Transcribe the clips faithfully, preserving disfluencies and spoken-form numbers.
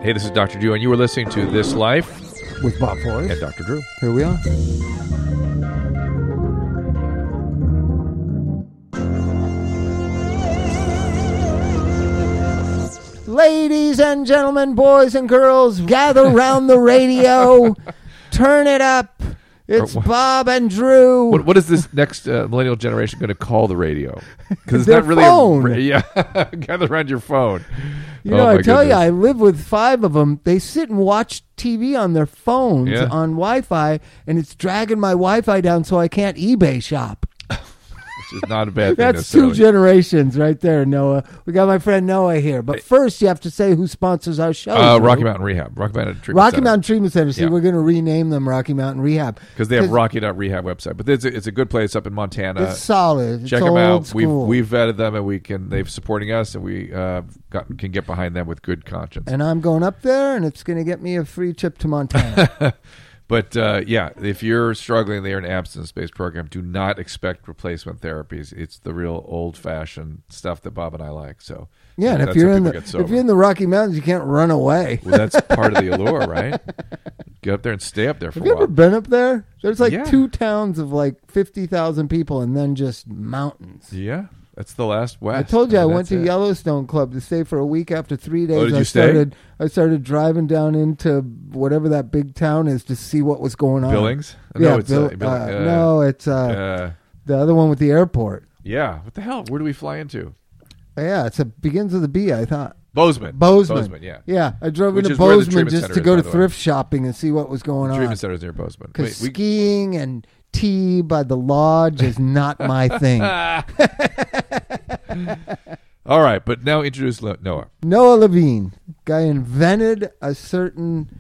Hey, this is Doctor Drew, and you were listening to This Life with Bob Forrest and Doctor Drew. Here we are. Ladies and gentlemen, boys and girls, gather round the radio. Turn it up. It's Bob and Drew. What, what is this next uh, millennial generation going to call the radio? Because it's Their not really phone. a ra- yeah. Gather around your phone. You Oh, know, my I tell you, goodness. I live with five of them. They sit and watch T V on their phones Yeah. on Wi-Fi, and it's dragging my Wi-Fi down so I can't eBay shop. Which is not a bad thing. That's two necessarily. generations right there, Noah. We got my friend Noah here. But first, you have to say who sponsors our show. Uh, Drew. Rocky Mountain Rehab. Rocky Mountain Treatment Rocky Center. Mountain Treatment Center. See, Yeah. we're going to rename them Rocky Mountain Rehab. Because they have Rocky Mountain Rehab website. But it's a, it's a good place up in Montana. It's solid. It's Check old them out. We've school. we've vetted them, and we can. They're supporting us, and we uh, got, can get behind them with good conscience. And I'm going up there, and it's going to get me a free trip to Montana. But uh, yeah, if you're struggling, they're an abstinence-based program. Do not expect replacement therapies. It's the real old-fashioned stuff that Bob and I like. So Yeah, and that's if you're how in people the get sober. if you're in the Rocky Mountains, you can't run away. Well, that's part of the allure, right? Get up there and stay up there for Have a you while. ever been up there? There's like Yeah. two towns of like fifty thousand people, and then just mountains. Yeah, that's the last west. I told you I mean, went that's to it. Yellowstone Club to stay for a week. After three days, Oh, did I you stay? started. I started driving down into whatever that big town is to see what was going on. Billings? Yeah, no, it's Bill- uh, Billing- uh, uh, no, it's uh, uh, the other one with the airport. yeah. What the hell? Where do we fly into? Yeah, it's a begins with a B. I thought. Bozeman. Bozeman. yeah. Yeah, I drove Which into is where the Bozeman treatment just center to is, go by to the way. thrift shopping and see what was going The on. treatment center's near Bozeman. Because Wait, we- skiing and tea by the lodge is not my thing. All right, but now introduce Lo- Noah. Noah Levine, guy invented a certain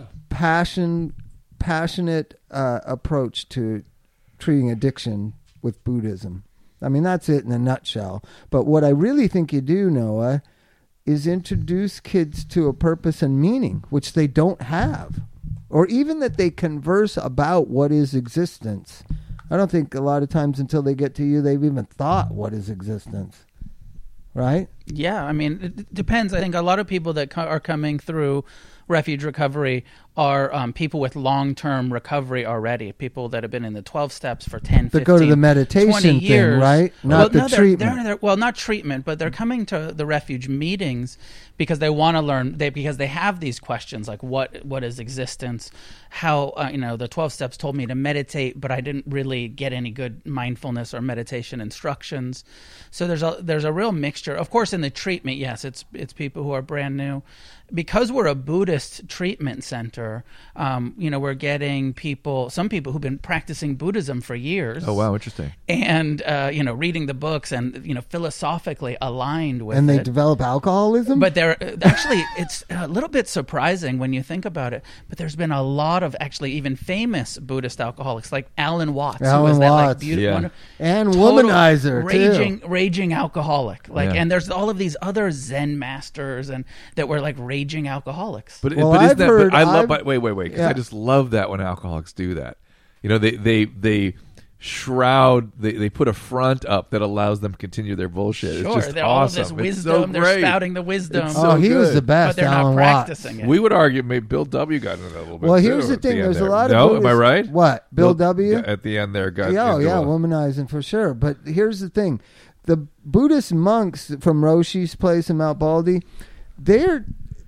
passion, passionate uh, approach to treating addiction with Buddhism. I mean, that's it in a nutshell. But what I really think you do, Noah, is introduce kids to a purpose and meaning, which they don't have, or even that they converse about what is existence. I don't think a lot of times until they get to you, they've even thought what is existence. Right? Yeah, I mean, it d- depends. I think a lot of people that co- are coming through refuge recovery are um, people with long-term recovery already, people that have been in the twelve steps for ten, That fifteen, go to the meditation twenty thing, years. right? Not well, the no, they're- treatment. They're, they're, well, not treatment, but they're coming to the refuge meetings because they want to learn, they, because they have these questions like what what is existence, how, uh, you know, the twelve steps told me to meditate, but I didn't really get any good mindfulness or meditation instructions. So there's a there's a real mixture. Of course, in the treatment, yes, it's it's people who are brand new. Because we're a Buddhist treatment center, um, you know, we're getting people, some people who've been practicing Buddhism for years. Oh, wow, interesting. And, uh, you know, reading the books and, you know, philosophically aligned with And they it. develop alcoholism? But they're actually, it's a little bit surprising when you think about it. But there's been a lot of actually even famous Buddhist alcoholics, like Alan Watts, who Alan was that like Watts. beautiful, Yeah. wonderful- And total womanizer, too. raging, raging alcoholic. Like, Yeah. and there's all of these other Zen masters and that were like raging alcoholics. But, Well, but isn't I've that, heard- but I love, I've- but wait, wait, wait, because Yeah. I just love that when alcoholics do that. You know, they, they, they shroud, they, they put a front up that allows them to continue their bullshit. Sure, it's just they're all of awesome. this It's wisdom. so they're great. spouting the wisdom. It's oh, so he was good. the best, but they're Alan not Watts. practicing it. We would argue maybe Bill W. got in it a little bit. Well, too here's the at thing. end There's a there. lot of no. Buddhists- Am I right? What? Bill W? At the end there, got Yeah, oh, into yeah, a- womanizing for sure. But here's the thing. The Buddhist monks from Roshi's place in Mount Baldy, they're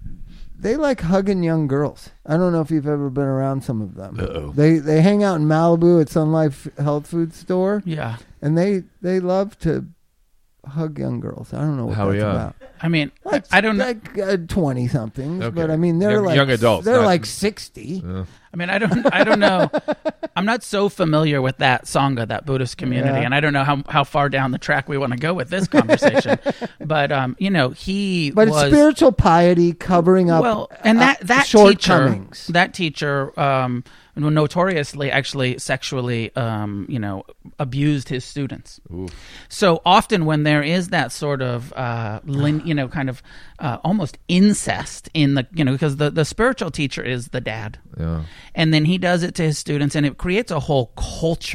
they like hugging young girls. I don't know if you've ever been around some of them. Uh-oh. They they hang out in Malibu at Sun Life Health Food Store, Yeah. and they they love to hug young girls. I don't know what How that's young? about. I mean, Like, I don't know. like uh, twenty somethings, Okay. but I mean they're Young- like young adults, They're not- like sixty. Uh, I mean, I don't, I don't know. I'm not so familiar with that Sangha, that Buddhist community, Yeah. and I don't know how, how far down the track we want to go with this conversation. But um, you know, he But was it's spiritual piety covering up well, and that uh, that teacher, shortcomings. that teacher, um, notoriously actually sexually, um, you know, abused his students. ooh. So often when there is that sort of, uh, lin, you know, kind of uh, almost incest in the, you know, because the, the spiritual teacher is the dad. Yeah. And then he does it to his students, and it creates a whole culture.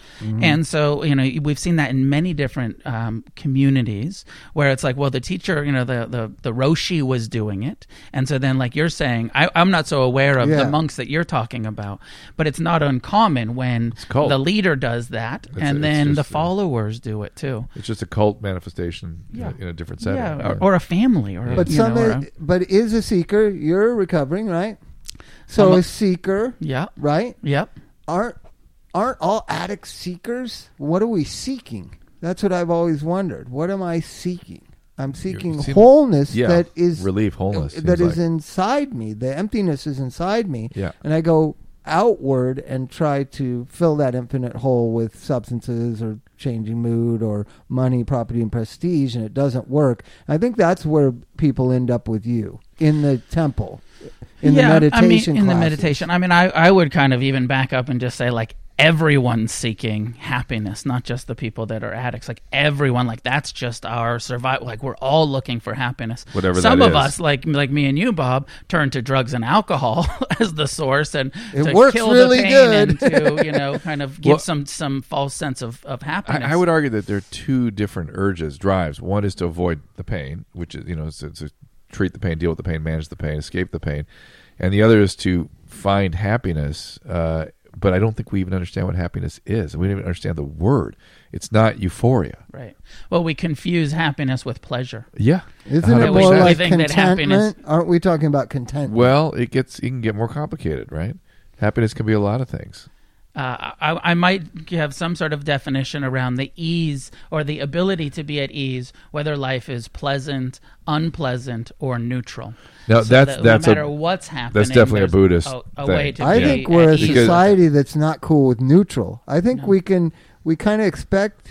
Mm-hmm. And so, you know, we've seen that in many different um, communities where it's like, well, the teacher, you know, the, the, the Roshi was doing it. And so then, like you're saying, I, I'm not so aware of Yeah. the monks that you're talking about, but it's not uncommon when cult. the leader does that It's- and it's then the just, uh, followers do it too. It's just a cult manifestation Yeah. in a different setting. Yeah, or, or a family, or But you some, know, or a- but is a seeker. You're recovering, right? So Um, a seeker, yeah, right? yep. Aren't aren't all addicts seekers? What are we seeking? That's what I've always wondered. What am I seeking? I'm seeking seem- wholeness yeah, that is relief, wholeness. that seems is like. inside me. The emptiness is inside me, Yeah. and I go outward and try to fill that infinite hole with substances or changing mood or money, property, and prestige, and it doesn't work. I think that's where people end up with you in the temple, in yeah, the meditation I mean, in the classes. meditation. I mean, I, I would kind of even back up and just say, like, everyone's seeking happiness, not just the people that are addicts. Like, everyone, like, that's just our survival. Like, we're all looking for happiness. Whatever Some that of is. us, like like me and you, Bob, turn to drugs and alcohol as the source, and It to works kill really the pain good. and to, you know, kind of give Well- some some false sense of, of happiness. I, I would argue that there are two different urges, drives. One is to avoid the pain, which is, you know, to, to treat the pain, deal with the pain, manage the pain, escape the pain. And the other is to find happiness. Uh, but I don't think we even understand what happiness is. We don't even understand the word. It's not euphoria. Right. Well, we confuse happiness with pleasure. Yeah. Isn't one it hundred more percent. We like think that contentment? happiness- Aren't we talking about contentment? Well, it gets, it can get more complicated, right? Happiness can be a lot of things. Uh, I, I might have some sort of definition around the ease or the ability to be at ease, whether life is pleasant, unpleasant, or neutral. Now, So that's that that's no a matter what's happening. definitely a there's Buddhist a, a thing. way to I be think at we're a ease. Because- society that's not cool with neutral. I think No. we can we kind of expect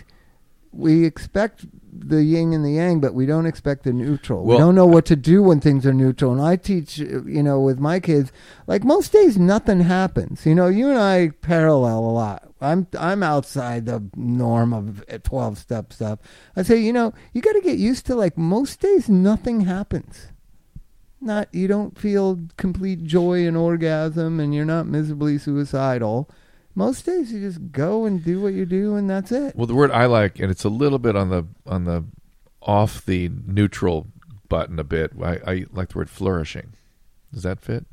we expect the yin and the yang, but we don't expect the neutral. Well- we don't know what to do when things are neutral. And I teach, you know, with my kids, like most days, nothing happens. You know, you and I parallel a lot. I'm I'm outside the norm of twelve step stuff. I say, you know, you got to get used to like most days, nothing happens. Not you don't feel complete joy and orgasm, and you're not miserably suicidal. Most days you just go and do what you do, and that's it. Well, the word I like, and it's a little bit on the on the off the neutral button a bit. I, I like the word flourishing. Does that fit?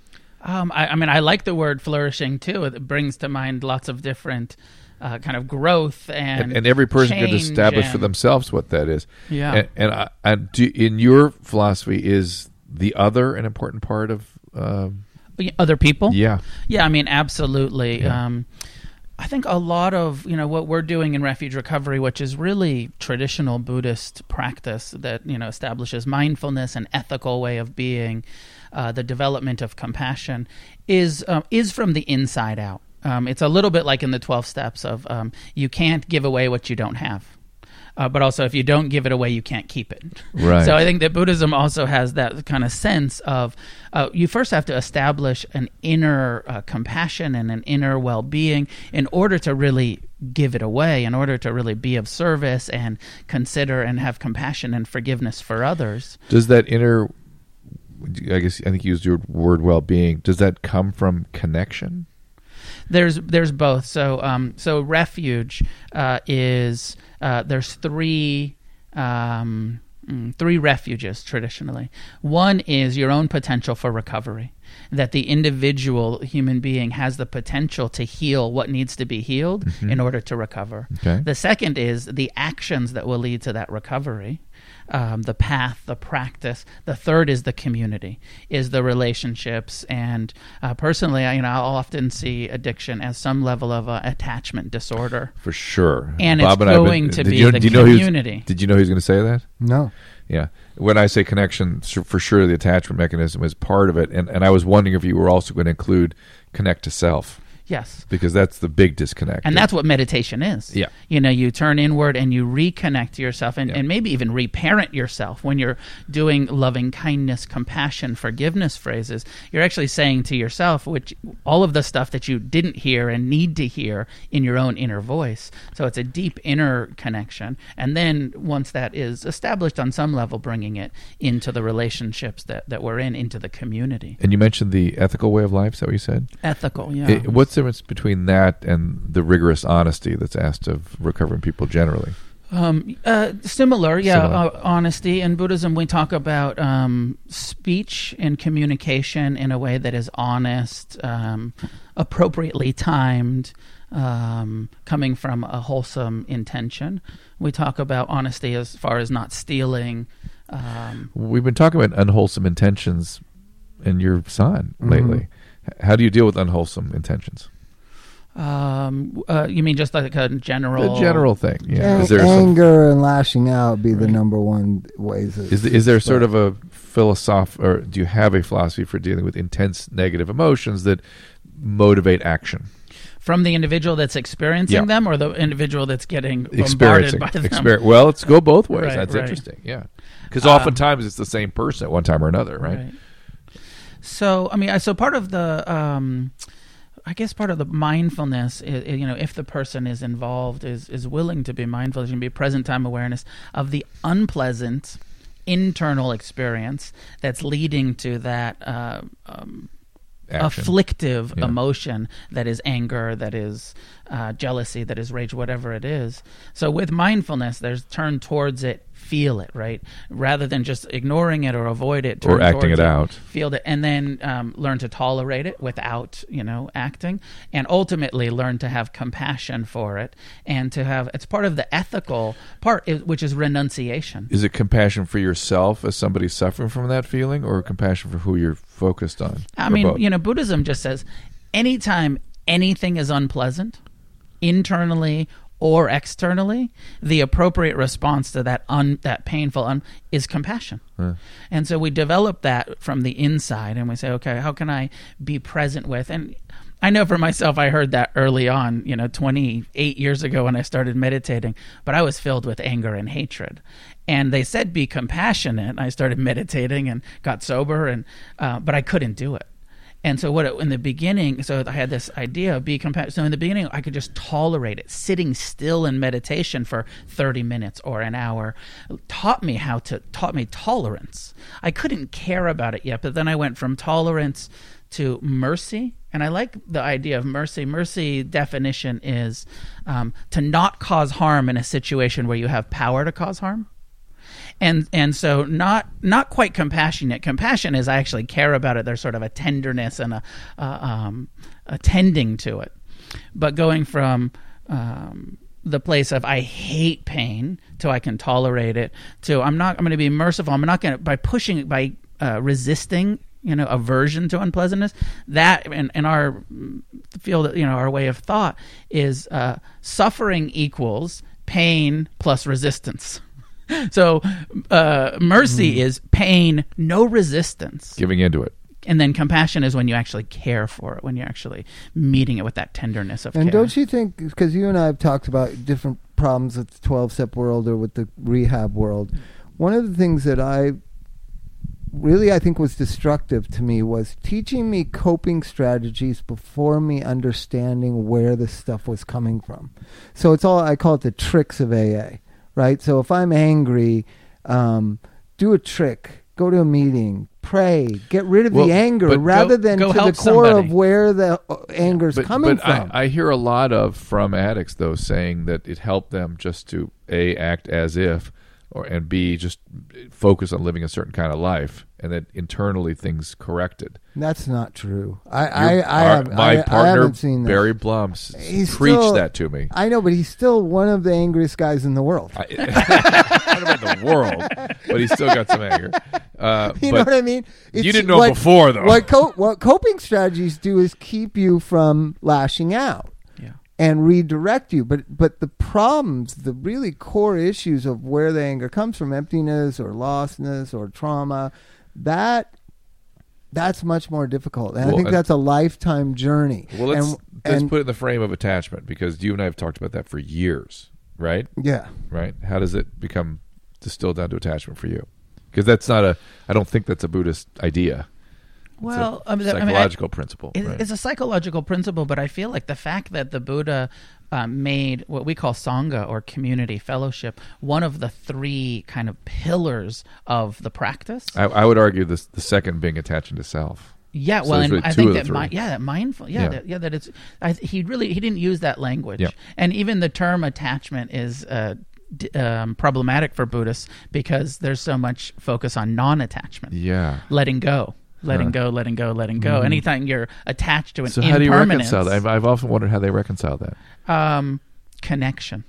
Um, I, I mean, I like the word flourishing too. It brings to mind lots of different uh, kind of growth and And, and every person can change establish for and- themselves what that is. Yeah. And, and, I, and do, in your philosophy, is the other an important part of? Um, Other people. yeah. Yeah, I mean, absolutely. Yeah. Um, I think a lot of, you know, what we're doing in Refuge Recovery, which is really traditional Buddhist practice that, you know, establishes mindfulness, an ethical way of being, uh, the development of compassion, is uh, is from the inside out. Um, it's a little bit like in the twelve steps of um, you can't give away what you don't have. Uh, but also, if you don't give it away, you can't keep it. Right. So I think that Buddhism also has that kind of sense of uh, you first have to establish an inner uh, compassion and an inner well-being in order to really give it away, in order to really be of service and consider and have compassion and forgiveness for others. Does that inner, I guess I think you used your word well-being, does that come from connection? There's there's both. So um, so refuge uh, is uh, there's three um, mm, three refuges traditionally. One is your own potential for recovery, that the individual human being has the potential to heal what needs to be healed in order to recover. Okay. The second is the actions that will lead to that recovery. Um, the path, the practice. The third is the community, is the relationships. And uh, personally, I, you know, I'll often see addiction as some level of uh, attachment disorder. For sure. And Bob it's and I have going been- to did be you, the do you know he was- community. did you know he was going to say that? No. Yeah. When I say connection, su- for sure the attachment mechanism is part of it. And, and I was wondering if you were also going to include connect to self, Yes. because that's the big disconnect. And that's what meditation is. Yeah. You know, you turn inward and you reconnect to yourself and, Yeah. and maybe even reparent yourself when you're doing loving kindness, compassion, forgiveness phrases. You're actually saying to yourself, which all of the stuff that you didn't hear and need to hear in your own inner voice. So it's a deep inner connection. And then once that is established on some level, bringing it into the relationships that, that we're in, into the community. And you mentioned the ethical way of life. Is that what you said? Ethical, yeah. It- what's what's the difference between that and the rigorous honesty that's asked of recovering people generally? Um, uh, similar, yeah. Similar. Uh, honesty. In Buddhism, we talk about um, speech and communication in a way that is honest, um, appropriately timed, um, coming from a wholesome intention. We talk about honesty as far as not stealing. Um, We've been talking about unwholesome intentions in your son Mhm. lately. H- How do you deal with unwholesome intentions? um, uh, you mean just like a general? The general thing. Yeah. An- Is there some, anger and lashing out be the Right. number one ways. Of, is is there sort of a philosoph or do you have a philosophy for dealing with intense negative emotions that motivate action? From the individual that's experiencing Yeah. them, or the individual that's getting bombarded Experiencing. by them? Exper- well, let's go both ways. Right, That's right. interesting. Yeah. Because Um, oftentimes it's the same person at one time or another, right? So, I mean, I- so part of the, um, I guess part of the mindfulness, is, you know, if the person is involved, is is willing to be mindful, is going to be present time awareness of the unpleasant internal experience that's leading to that uh, um, Action. afflictive Yeah. emotion that is anger, that is uh, jealousy, that is rage, whatever it is. So with mindfulness, there's turn towards it, feel it, right? Rather than just ignoring it or avoid it, Or turn acting towards it out. feel it, and then um, learn to tolerate it without, you know, acting, and ultimately learn to have compassion for it, and to have, it's part of the ethical part, i- which is renunciation. Is it compassion for yourself as somebody suffering from that feeling, or compassion for who you're focused on? I Or mean, both? you know, Buddhism just says anytime anything is unpleasant, internally or externally, the appropriate response to that un, that painful un, is compassion. Yeah. And so we develop that from the inside, and we say, okay, how can I be present with? And I know for myself, I heard that early on, you know, twenty-eight years ago when I started meditating, but I was filled with anger and hatred. And they said, be compassionate. I started meditating and got sober, and uh, but I couldn't do it. And so what it, in the beginning, so I had this idea of be compassionate. So in the beginning, I could just tolerate it. Sitting still in meditation for thirty minutes or an hour taught me how to, taught me tolerance. I couldn't care about it yet, but then I went from tolerance to mercy. And I like the idea of mercy. Mercy definition is um, to not cause harm in a situation where you have power to cause harm. And and so not not quite compassionate. Compassion is I actually care about it. There's sort of a tenderness and a, uh, um, a tending to it. But going from um, the place of I hate pain to I can tolerate it to I'm not I'm going to be merciful. I'm not going to by pushing it by uh, resisting, you know, aversion to unpleasantness. That in, in our field, you know, our way of thought is uh, suffering equals pain plus resistance. So uh, mercy is pain, no resistance. Giving into it. And then compassion is when you actually care for it, when you're actually meeting it with that tenderness of And care. don't you think, because you and I have talked about different problems with the twelve-step world or with the rehab world, one of the things that I really I think was destructive to me was teaching me coping strategies before me understanding where the stuff was coming from. So it's all, I call it the tricks of A A, right? So if I'm angry, um, do a trick, go to a meeting, pray, get rid of Well, the anger but rather go- than go to the help core somebody. of where the uh, anger's But, coming but from. I, I hear a lot of from addicts though saying that it helped them just to A, act as if, or and B, just focus on living a certain kind of life, and that internally things corrected. That's not true. I I, Your- I, our- have, my I, I partner haven't seen that. Barry Blum s- He's preached still- that to me. I know, but he's still one of the angriest guys in the world. I, I don't know about the world, but he's still got some anger. Uh, You but know what I mean? you didn't know before, though. What, co- what coping strategies do is keep you from lashing out Yeah. and redirect you. But but the problems, the really core issues of where the anger comes from, emptiness or lostness or trauma, that that's much more difficult. And Well, I think and- that's a lifetime journey. Well, let's, and, let's and- put it in the frame of attachment, because you and I have talked about that for years, right? yeah. Right? How does it become distilled down to attachment for you? Because that's not a, I don't think that's a Buddhist idea. Well, it's a I mean, I mean, I- psychological principle. It, right? It's a psychological principle, but I feel like the fact that the Buddha um, made what we call Sangha, or community fellowship, one of the three kind of pillars of the practice. I, I would argue this, the second being attaching to self. Yeah, So well, there's and really I two think of the that, three. mi- yeah, that mindful, yeah, Yeah. That, yeah, that it's. I, he really he didn't use that language, Yeah. and even the term attachment is uh, d- um, problematic for Buddhists because there's so much focus on non-attachment, Yeah. letting go, letting Huh. go, letting go, letting go. Mhm. Anytime you're attached to an So how do you impermanence, reconcile that? I've, I've often wondered how they reconcile that. um, connection.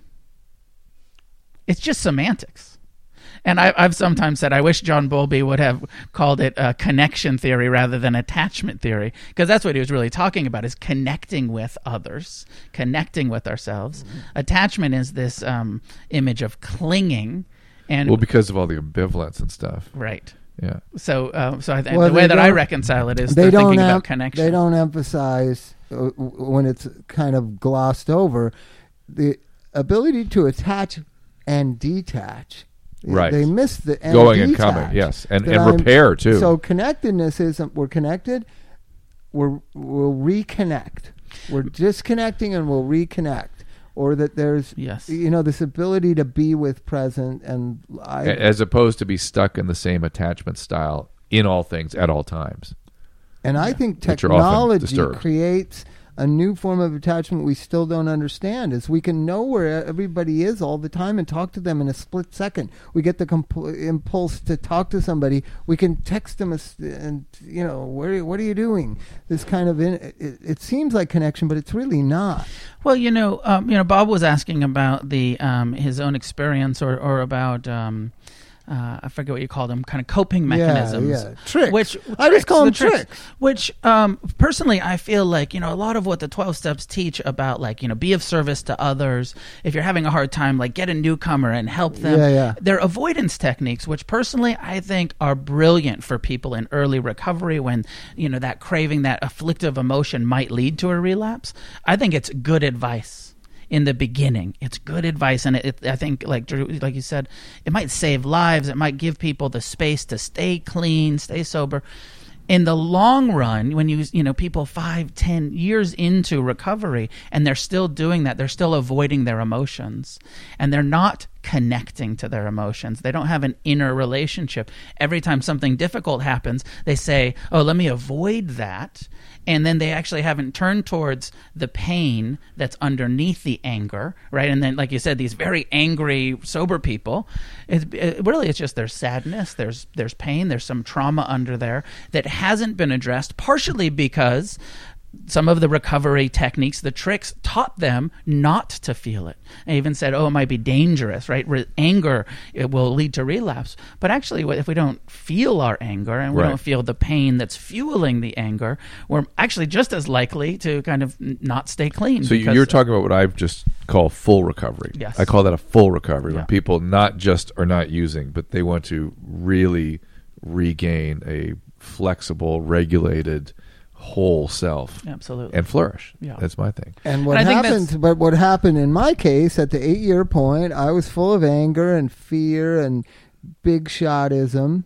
It's just semantics. And I, I've sometimes said I wish John Bowlby would have called it uh, connection theory rather than attachment theory, because that's what he was really talking about, is connecting with others, connecting with ourselves. Mm-hmm. Attachment is this um, image of clinging. And Well, because of all the ambivalence and stuff. right. Yeah. So, uh, so I th- Well, the way they that I don't- reconcile it is they they're don't thinking em- about connection. They don't emphasize uh, when it's kind of glossed over the ability to attach and detach. Right. They miss the and Going and detach. coming, yes. And, That and I'm- repair, too. So connectedness isn't we're connected. We're we'll reconnect. We're disconnecting and we'll reconnect. Or that there's Yes. you know this ability to be with present and I, A- As opposed to be stuck in the same attachment style in all things at all times. And I think Which are often technology disturbed. creates a new form of attachment we still don't understand. Is we can know where everybody is all the time and talk to them in a split second. We get the compl- impulse to talk to somebody. We can text them a s- and you know where what are you doing? This kind of in, it, it seems like connection, but it's really not. Well, you know, um, you know, Bob was asking about the um, his own experience, or or about um, uh, I forget what you called them, kind of coping mechanisms. Yeah, yeah. Tricks. Which I just call the them tricks. Which um, personally, I feel like you know a lot of what the twelve steps teach about, like you know, be of service to others. If you're having a hard time, like get a newcomer and help them. Yeah, yeah. They're avoidance techniques, which personally I think are brilliant for people in early recovery when you know that craving, that afflictive emotion might lead to a relapse. I think it's good advice. In the beginning, it's good advice, and it, it, I think, like Drew, like you said, it might save lives. It might give people the space to stay clean, stay sober. In the long run, when you you know people five, ten years into recovery, and they're still doing that, they're still avoiding their emotions, and they're not connecting to their emotions. They don't have an inner relationship. Every time something difficult happens, they say, "Oh, let me avoid that." And then they actually haven't turned towards the pain that's underneath the anger, right? And then, like you said, these very angry, sober people, it, it, really it's just there's sadness, there's there's pain, there's some trauma under there that hasn't been addressed, partially because some of the recovery techniques, the tricks, taught them not to feel it. They even said, oh, it might be dangerous, right? Re- anger, it will lead to relapse. But actually, if we don't feel our anger and we Right. don't feel the pain that's fueling the anger, we're actually just as likely to kind of n- not stay clean. So because- you're talking about what I just call full recovery. Yes. I call that a full recovery, Yeah. when people not just are not using, but they want to really regain a flexible, regulated, whole self Absolutely. and flourish. Yeah. That's my thing. And what And I think happened? that's- But what happened in my case at the eight-year point, I was full of anger and fear and big shotism,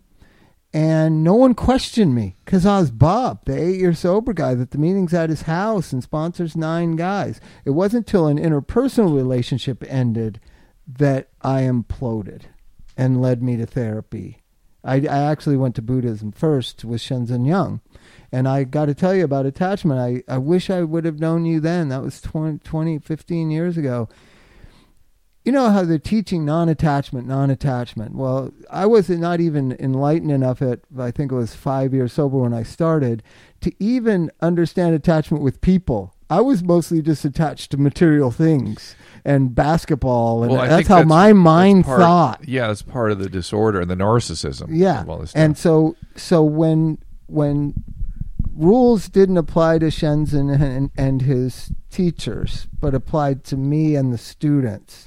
and no one questioned me because I was Bob, the eight-year sober guy that the meeting's at his house and sponsors nine guys. It wasn't till an interpersonal relationship ended that I imploded and led me to therapy. I, I actually went to Buddhism first with Shenzhen Young. And I got to tell you about attachment. I, I wish I would have known you then. That was twenty, twenty, fifteen years ago. You know how they're teaching non-attachment, non-attachment. Well, I was not even enlightened enough at, I think it was five years sober when I started, to even understand attachment with people. I was mostly just attached to material things and basketball. And Well, I that's think how my mind that's part- thought. Yeah, that's part of the disorder and the narcissism. Yeah, Of all this stuff. and so so when when rules didn't apply to Shenzhen and, and his teachers, but applied to me and the students,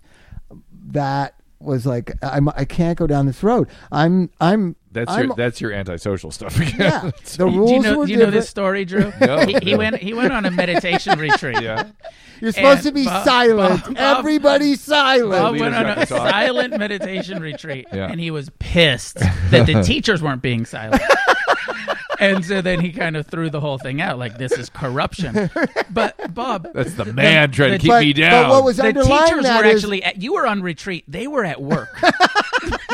that was like I'm, I can't go down this road. I'm I'm that's I'm, your that's your antisocial stuff again. yeah. The Do rules you know, were do you know different. this story, Drew? No, he, he no. went. He went on a meditation retreat. Yeah. You're supposed and to be Bob- silent. Bob- Bob- Everybody silent. Bob leaders went on have a to talk. silent meditation retreat, Yeah. and he was pissed that the teachers weren't being silent. And so then he kind of threw the whole thing out, like this is corruption. But Bob, That's the man trying to the- keep but, me down. but what was the underlying teachers that were is- actually at, you were on retreat; they were at work.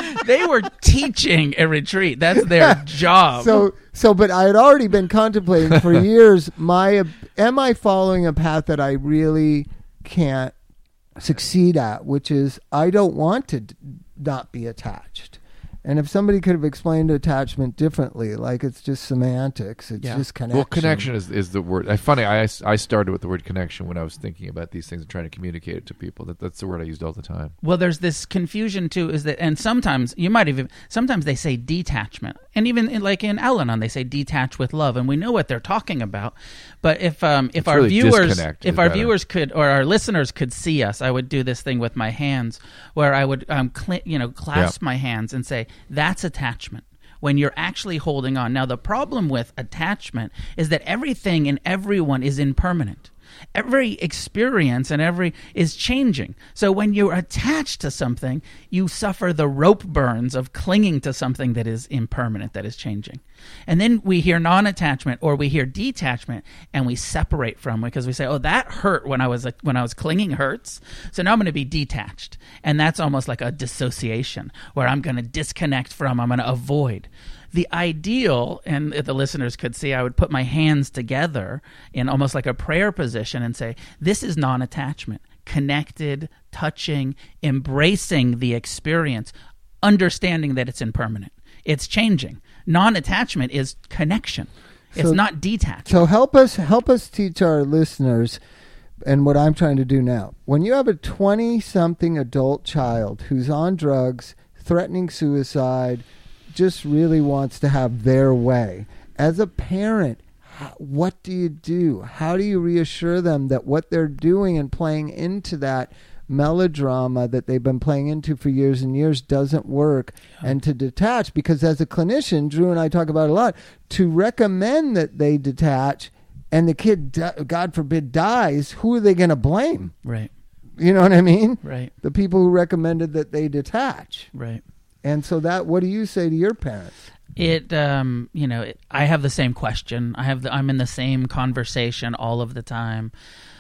They were teaching a retreat. That's their job. So, so, but I had already been contemplating for years. My, am I following a path that I really can't succeed at? Which is, I don't want to d- not be attached. And if somebody could have explained attachment differently, like it's just semantics, it's Yeah. just connection. Well, connection is, is the word. I funny. I, I started with the word connection when I was thinking about these things and trying to communicate it to people. That that's the word I used all the time. Well, there's this confusion too, is that, and sometimes you might even, sometimes they say detachment, and even in, like in Al-Anon, they say detach with love, and we know what they're talking about. But if um if It's our really viewers, disconnect if is our better. viewers could or our listeners could see us, I would do this thing with my hands where I would um cl- you know clasp Yeah. my hands and say that's attachment. When you're actually holding on. Now, the problem with attachment is that everything and everyone is impermanent. Every experience and every is changing. So when you're attached to something, you suffer the rope burns of clinging to something that is impermanent, that is changing. And then we hear non-attachment or we hear detachment, and we separate from it because we say, "Oh, that hurt when I was when I was clinging hurts. So now I'm going to be detached," and that's almost like a dissociation where I'm going to disconnect from. I'm going to avoid. The ideal, and if the listeners could see, I would put my hands together in almost like a prayer position and say, this is non-attachment, connected, touching, embracing the experience, understanding that it's impermanent. It's changing. Non-attachment is connection. It's So- not detachment. So help us help us teach our listeners, and what I'm trying to do now. When you have a twenty-something adult child who's on drugs, threatening suicide, just really wants to have their way, as a parent, how, what do you do? How do you reassure them that what they're doing and playing into that melodrama that they've been playing into for years and years doesn't work, and to detach? Because as a clinician, Drew and I talk about it a lot, to recommend that they detach and the kid, di- God forbid, dies, who are they going to blame? Right, You know what I mean? right, The people who recommended that they detach. right. And so that, what do you say to your parents? It, um, you know, it, I have the same question. I have, the, I'm in the same conversation all of the time.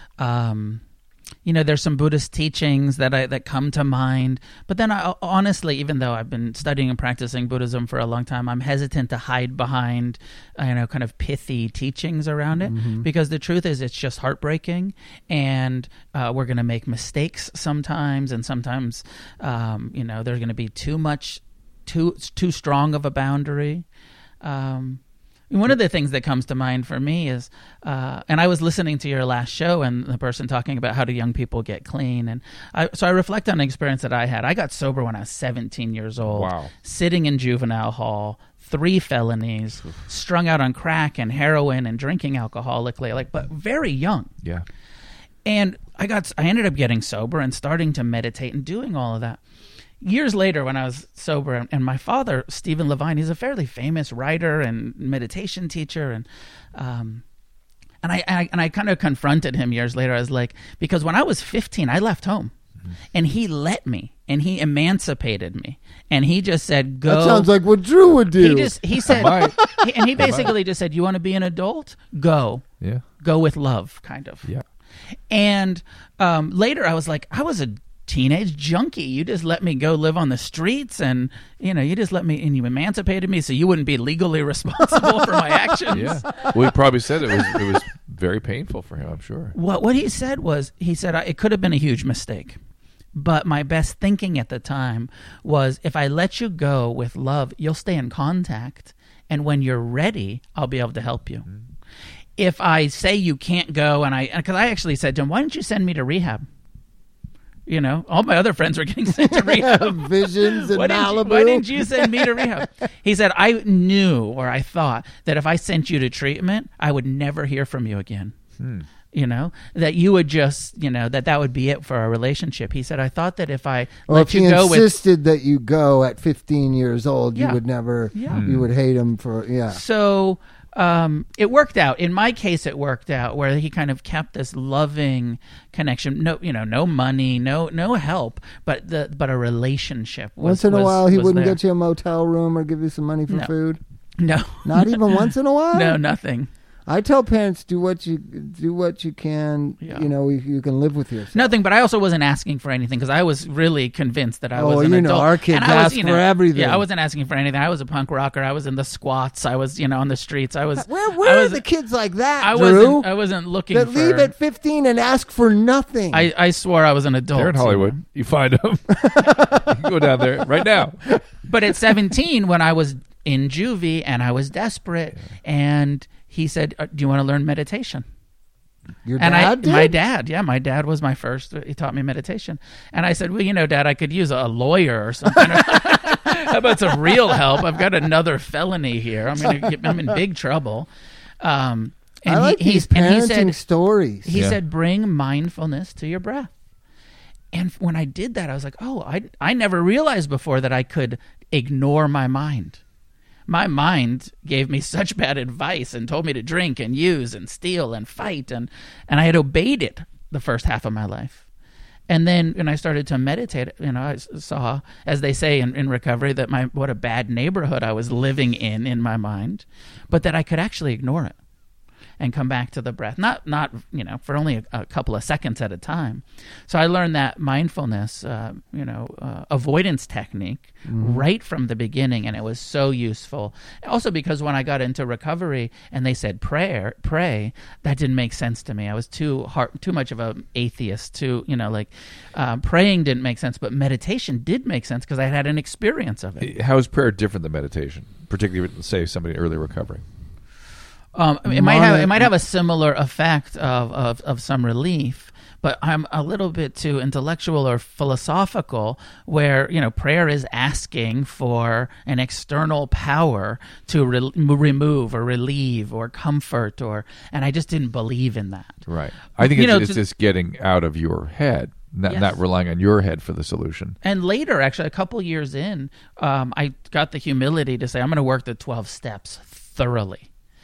Um, you know, there's some Buddhist teachings that I that come to mind, but then I honestly, even though I've been studying and practicing Buddhism for a long time, I'm hesitant to hide behind, uh, you know, kind of pithy teachings around it, Mm-hmm. because the truth is, it's just heartbreaking, and uh, we're going to make mistakes sometimes, and sometimes, um, you know, there's going to be too much, too too strong of a boundary. Um, One of the things that comes to mind for me is, uh, and I was listening to your last show and the person talking about how do young people get clean. And I, so I reflect on an experience that I had. I got sober when I was seventeen years old, Wow. sitting in juvenile hall, three felonies, strung out on crack and heroin and drinking alcoholically, like, but very young. Yeah. And I got, I ended up getting sober and starting to meditate and doing all of that. Years later, when I was sober, and my father, Stephen Levine, he's a fairly famous writer and meditation teacher, and um, and I, I and I kind of confronted him years later. I was like, because when I was fifteen, I left home, mm-hmm. and he let me, and he emancipated me, and he just said, "Go." That sounds like what Drew would do. He just he said, Might. he, and he basically just said, "You want to be an adult? Go, Yeah. go with love, kind of." Yeah. And um, later, I was like, I was a teenage junkie. You just let me go live on the streets, and you know, you just let me, and you emancipated me so you wouldn't be legally responsible for my actions. Yeah. Well, he probably said it was it was very painful for him, I'm sure. What what he said was, he said it could have been a huge mistake, but my best thinking at the time was, if I let you go with love, you'll stay in contact, and when you're ready, I'll be able to help you. Mm-hmm. If I say you can't go, and I, because I actually said to him, why don't you send me to rehab? You know, all my other friends were getting sent to rehab. Visions in why didn't, Malibu. you, why didn't you send me to rehab? He said, I knew, or I thought, that if I sent you to treatment, I would never hear from you again. Hmm. You know, that you would just, you know, that that would be it for our relationship. He said, I thought that if I Well, let if you he go with... insisted that you go at fifteen years old, Yeah. you would never, Yeah. you would hate him for, yeah. So um, it worked out. In my case, it worked out where he kind of kept this loving connection. No, you know, no money, no no help, but the but a relationship. Was, Once in a was- while, he was wouldn't there. get you a motel room or give you some money for No. food. No, Not even once in a while? no, nothing. I tell parents, do what you do what you can. Yeah. You know, you, you can live with yourself. Nothing, but I also wasn't asking for anything because I was really convinced that I Oh, was an you know, adult. our kids And I was, ask you for know, everything. Yeah, I wasn't asking for anything. I was a punk rocker. I was in the squats. I was, you know, on the streets. I was. Where where I are was, the kids like that, I Drew? wasn't. I wasn't looking that for. leave at fifteen and ask for nothing. I, I swore I was an adult. They're in Hollywood. You find them. You can go down there right now. But at seventeen, when I was in juvie and I was desperate, and he said, uh, "Do you want to learn meditation?" Your And dad I, did? my dad, yeah, my dad was my first. He taught me meditation, and I said, "Well, you know, Dad, I could use a lawyer or something. How about some real help? I've got another felony here. I'm gonna, get, I'm in big trouble." Um, and I like he, these he's, and he parenting said, stories. he Yeah. said, "Bring mindfulness to your breath." And when I did that, I was like, "Oh, I I never realized before that I could ignore my mind." My mind gave me such bad advice and told me to drink and use and steal and fight, and, and I had obeyed it the first half of my life. And then when I started to meditate, you know, I saw, as they say in, in recovery, that my what a bad neighborhood I was living in in my mind, but that I could actually ignore it and come back to the breath, not not you know for only a, a couple of seconds at a time. So I learned that mindfulness, uh, you know, uh, avoidance technique Mm-hmm. right from the beginning, and it was so useful. Also because when I got into recovery and they said prayer, pray, that didn't make sense to me. I was too hard, too much of an atheist. Too you know like uh, praying didn't make sense, but meditation did make sense because I had an experience of it. How is prayer different than meditation, particularly with, say, somebody in early recovery? Um, it might have Mono- it might have a similar effect of, of, of some relief, but I'm a little bit too intellectual or philosophical, where you know prayer is asking for an external power to re- remove or relieve or comfort, or and I just didn't believe in that. Right. I think You it's, know, it's to- just getting out of your head, not, Yes. not relying on your head for the solution. And later, actually, a couple years in, um, I got the humility to say, I'm going to work the twelve steps thoroughly.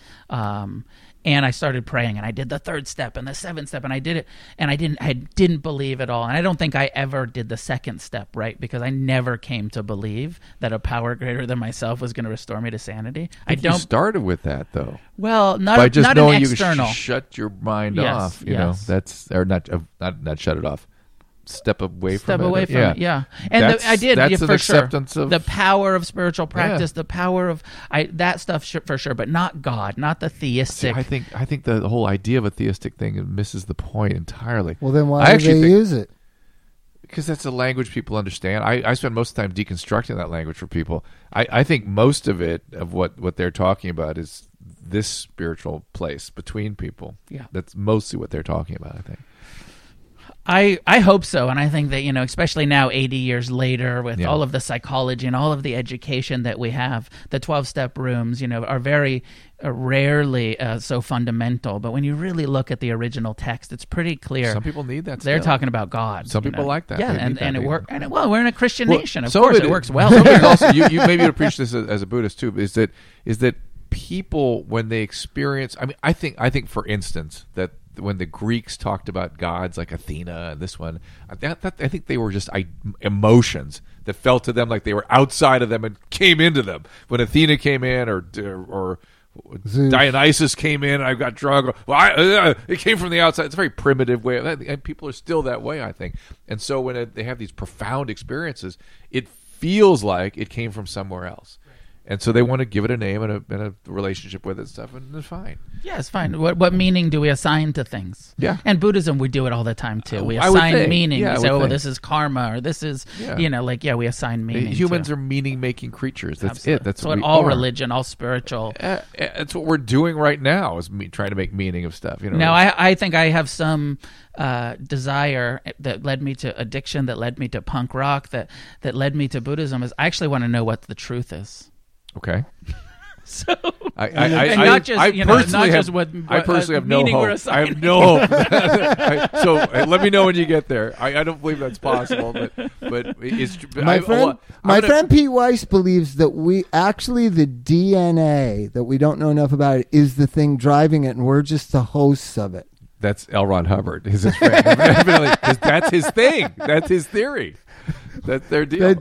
Um, and I started praying, and I did the third step and the seventh step, and I did it, and I didn't, I didn't believe at all. And I don't think I ever did the second step, right? Because I never came to believe that a power greater than myself was going to restore me to sanity. I You don't. started with that, though. Well, not By just not knowing an you external. sh- shut your mind Yes, off, you yes. know, that's, or not, uh, not, not shut it off. Step away Step from it. away from yeah. it, yeah. And That's- the, I did, that's yeah, an for sure. acceptance of- the power of spiritual practice, the power of I that stuff sh- for sure, but not God, not the See, theistic. I think I think the whole idea of a theistic thing misses the point entirely. Well, then why I do actually they think- use it? Because that's a language people understand. I, I spend most of the time deconstructing that language for people. I, I think most of it, of what, what they're talking about, is this spiritual place between people. Yeah. That's mostly what they're talking about, I think. I, I hope so, and I think that, you know, especially now, eighty years later, with Yeah. all of the psychology and all of the education that we have, the twelve-step rooms, you know, are very uh, rarely uh, so fundamental. But when you really look at the original text, it's pretty clear. Some people need that They're still. talking about God. Some you people know? like that. Yeah, They need and, that. and it They- works. And it, well, we're in a Christian Well, nation. Of some course, it it, is- works well. some of it is also, you, you maybe appreciate this as, as a Buddhist too. Is that is that people, when they experience? I mean, I think I think for instance that when the Greeks talked about gods like Athena and this one, that, that I think they were just I, emotions that felt to them like they were outside of them and came into them. When Athena came in, or or Zeus. Dionysus came in, and I got drunk. Well, I, uh, it came from the outside. It's a very primitive way, of, and people are still that way, I think. And so when it, they have these profound experiences, it feels like it came from somewhere else. And so they want to give it a name and a, and a relationship with it and stuff, and it's fine. Yeah, it's fine. What what meaning do we assign to things? Yeah. And Buddhism, we do it all the time too. We I would assign think. meaning. Yeah, I we say, would oh, think. this is karma, or this is, Yeah. you know, like, yeah, we assign meaning. Humans to. are meaning-making creatures. That's Absolutely. it. That's so what what we all are. religion, all spiritual. Uh, that's what we're doing right now, is me, trying to make meaning of stuff. You know. Now, I, I think I have some uh, desire that led me to addiction, that led me to punk rock, that, that led me to Buddhism, is I actually want to know what the truth is. Okay. So, I, I, I, and I, not just, I you know, personally not have, just what, I what, personally uh, have no meaning we're hope. I assigning. have no hope. I, so uh, let me know when you get there. I, I don't believe that's possible, but but it's My I, friend, I'm my gonna- friend Pete Weiss believes that we actually the D N A that we don't know enough about it is the thing driving it, and we're just the hosts of it. That's L. Ron Hubbard. Is his friend? Evidently, 'cause that's his thing. That's his theory. That's their deal. That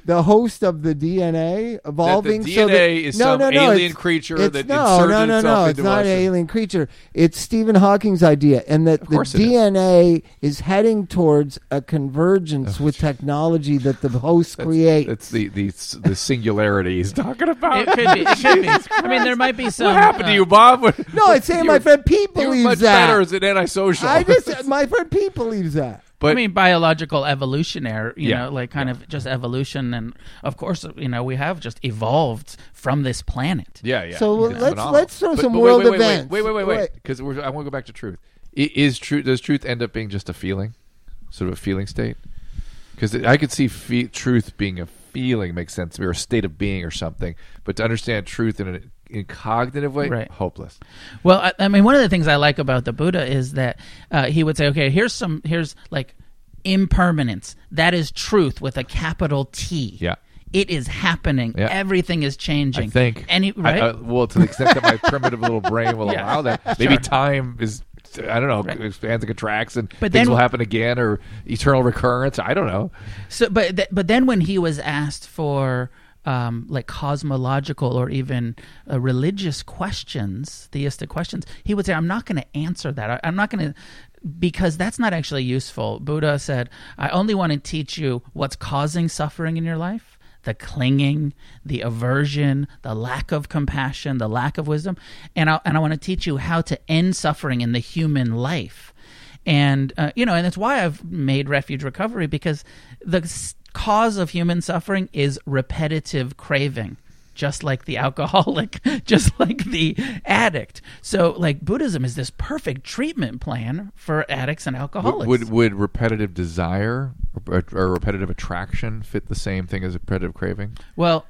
the host of the D N A evolving. That the so D N A that, is no, some no, no, alien it's- creature it's, that no, inserted no, no, itself no, into it's not us. an alien creature. It's Stephen Hawking's idea, and that Of the course it is. D N A is heading towards a convergence with technology that the host creates. That's the, the the singularity he's talking about. It could be. It could be. I mean, there might be some. What happened to uh, you, Bob? What- no, it's saying my you're- friend Pete You're believes much that. better as an antisocial. I just, my friend Pete believes that. but I mean, biological evolutionary, you Yeah. know, like kind of just evolution. And of course, you know, we have just evolved from this planet. yeah, yeah. So it's let's- phenomenal. let's throw But- some but world wait, wait, events. Wait, wait, wait, wait, Wait. because I want to go back to truth. I- Is truth? Does truth end up being just a feeling, sort of a feeling state? Because I could see fe- truth being a feeling makes sense to me, or a state of being, or something. But to understand truth in a in cognitive way, Right. hopeless. Well, I, I mean, one of the things I like about the Buddha is that uh, he would say, okay, here's some, here's like impermanence. That is truth with a capital T. Yeah. It is happening. Yeah. Everything is changing. I think. Any, I- right? I- well, to the extent that my primitive little brain will Yeah. allow that, maybe Sure. time is. I don't know, Right. expands and contracts, and But things then- will happen again, or eternal recurrence. I don't know. So, but th- but then when he was asked for um, like cosmological or even uh, religious questions, theistic questions, he would say, "I'm not going to answer that. I, I'm not going to." Because that's not actually useful. Buddha said, I only want to teach you what's causing suffering in your life, the clinging, the aversion, the lack of compassion, the lack of wisdom. And I, and I want to teach you how to end suffering in the human life. And, uh, you know, and that's why I've made Refuge Recovery, because the s- cause of human suffering is repetitive craving. Just like the alcoholic, just like the addict. So, like, Buddhism is this perfect treatment plan for addicts and alcoholics. Would, would would repetitive desire or, or repetitive attraction fit the same thing as repetitive craving? Well,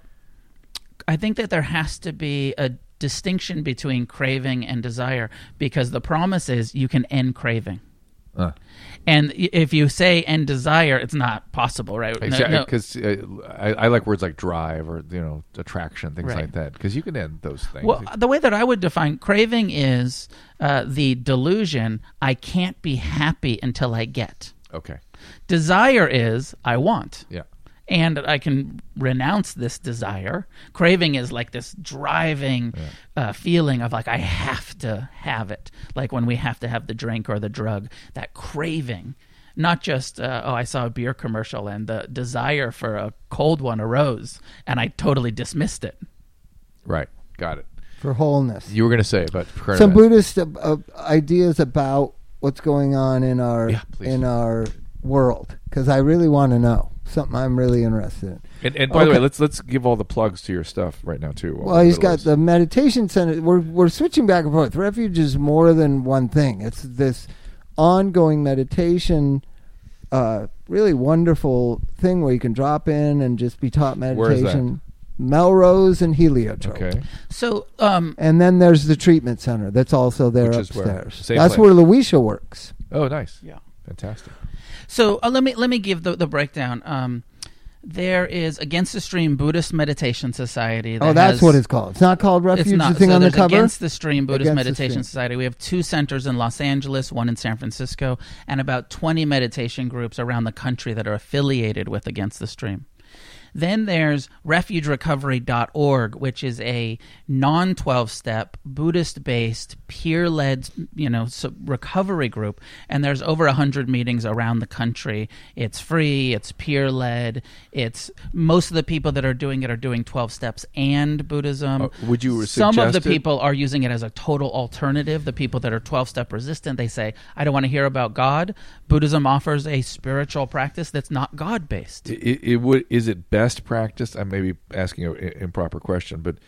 I think that there has to be a distinction between craving and desire, because the promise is you can end craving. Uh. And i- if you say end desire, it's not possible, right? No- no- Because uh, I, I like words like drive or you know attraction, things Right. like that. Because you can end those things. Well, the way that I would define craving is uh, the delusion, I can't be happy until I get. okay. Desire is, I want. Yeah. And I can renounce this desire. Craving is like this driving uh, feeling of like, I have to have it. Like when we have to have the drink or the drug, that craving. Not just, uh, oh, I saw a beer commercial and the desire for a cold one arose and I totally dismissed it. Right. Got it. For wholeness. You were going to say about current Some events. Buddhist uh, uh, ideas about what's going on in our Yeah, please. in our world, because I really want to know something I'm really interested in. And, and by the Okay. way, let's let's give all the plugs to your stuff right now too. while Well, we're he's in got this. the meditation center. We're we're switching back and forth. Refuge is more than one thing. It's this ongoing meditation, uh, really wonderful thing where you can drop in and just be taught Where is that? meditation. Melrose and Heliotrope. Okay. So, um, And then there's the treatment center that's also there Which is where? upstairs. Same That's place. where Luisha works. Oh, nice. yeah. Fantastic. So uh, let me let me give the, the breakdown. Um, there is Against the Stream Buddhist Meditation Society. That Oh, that's has- what it's called. It's not called Refuge. It's not. The thing So on the there's cover. Against the Stream Buddhist Against the Meditation Stream. Society. We have two centers in Los Angeles, one in San Francisco, and about twenty meditation groups around the country that are affiliated with Against the Stream. Then there's refuge recovery dot org, which is a non twelve-step, Buddhist-based, peer-led, you know, so recovery group. And there's over one hundred meetings around the country. It's free. It's peer-led. It's most of the people that are doing it are doing twelve steps and Buddhism. Uh, would you Some of the suggest it? people are using it as a total alternative. The people that are twelve-step resistant, they say, I don't want to hear about God. Buddhism offers a spiritual practice that's not God-based. It, it would. Is it best practice? I may be asking an improper question, but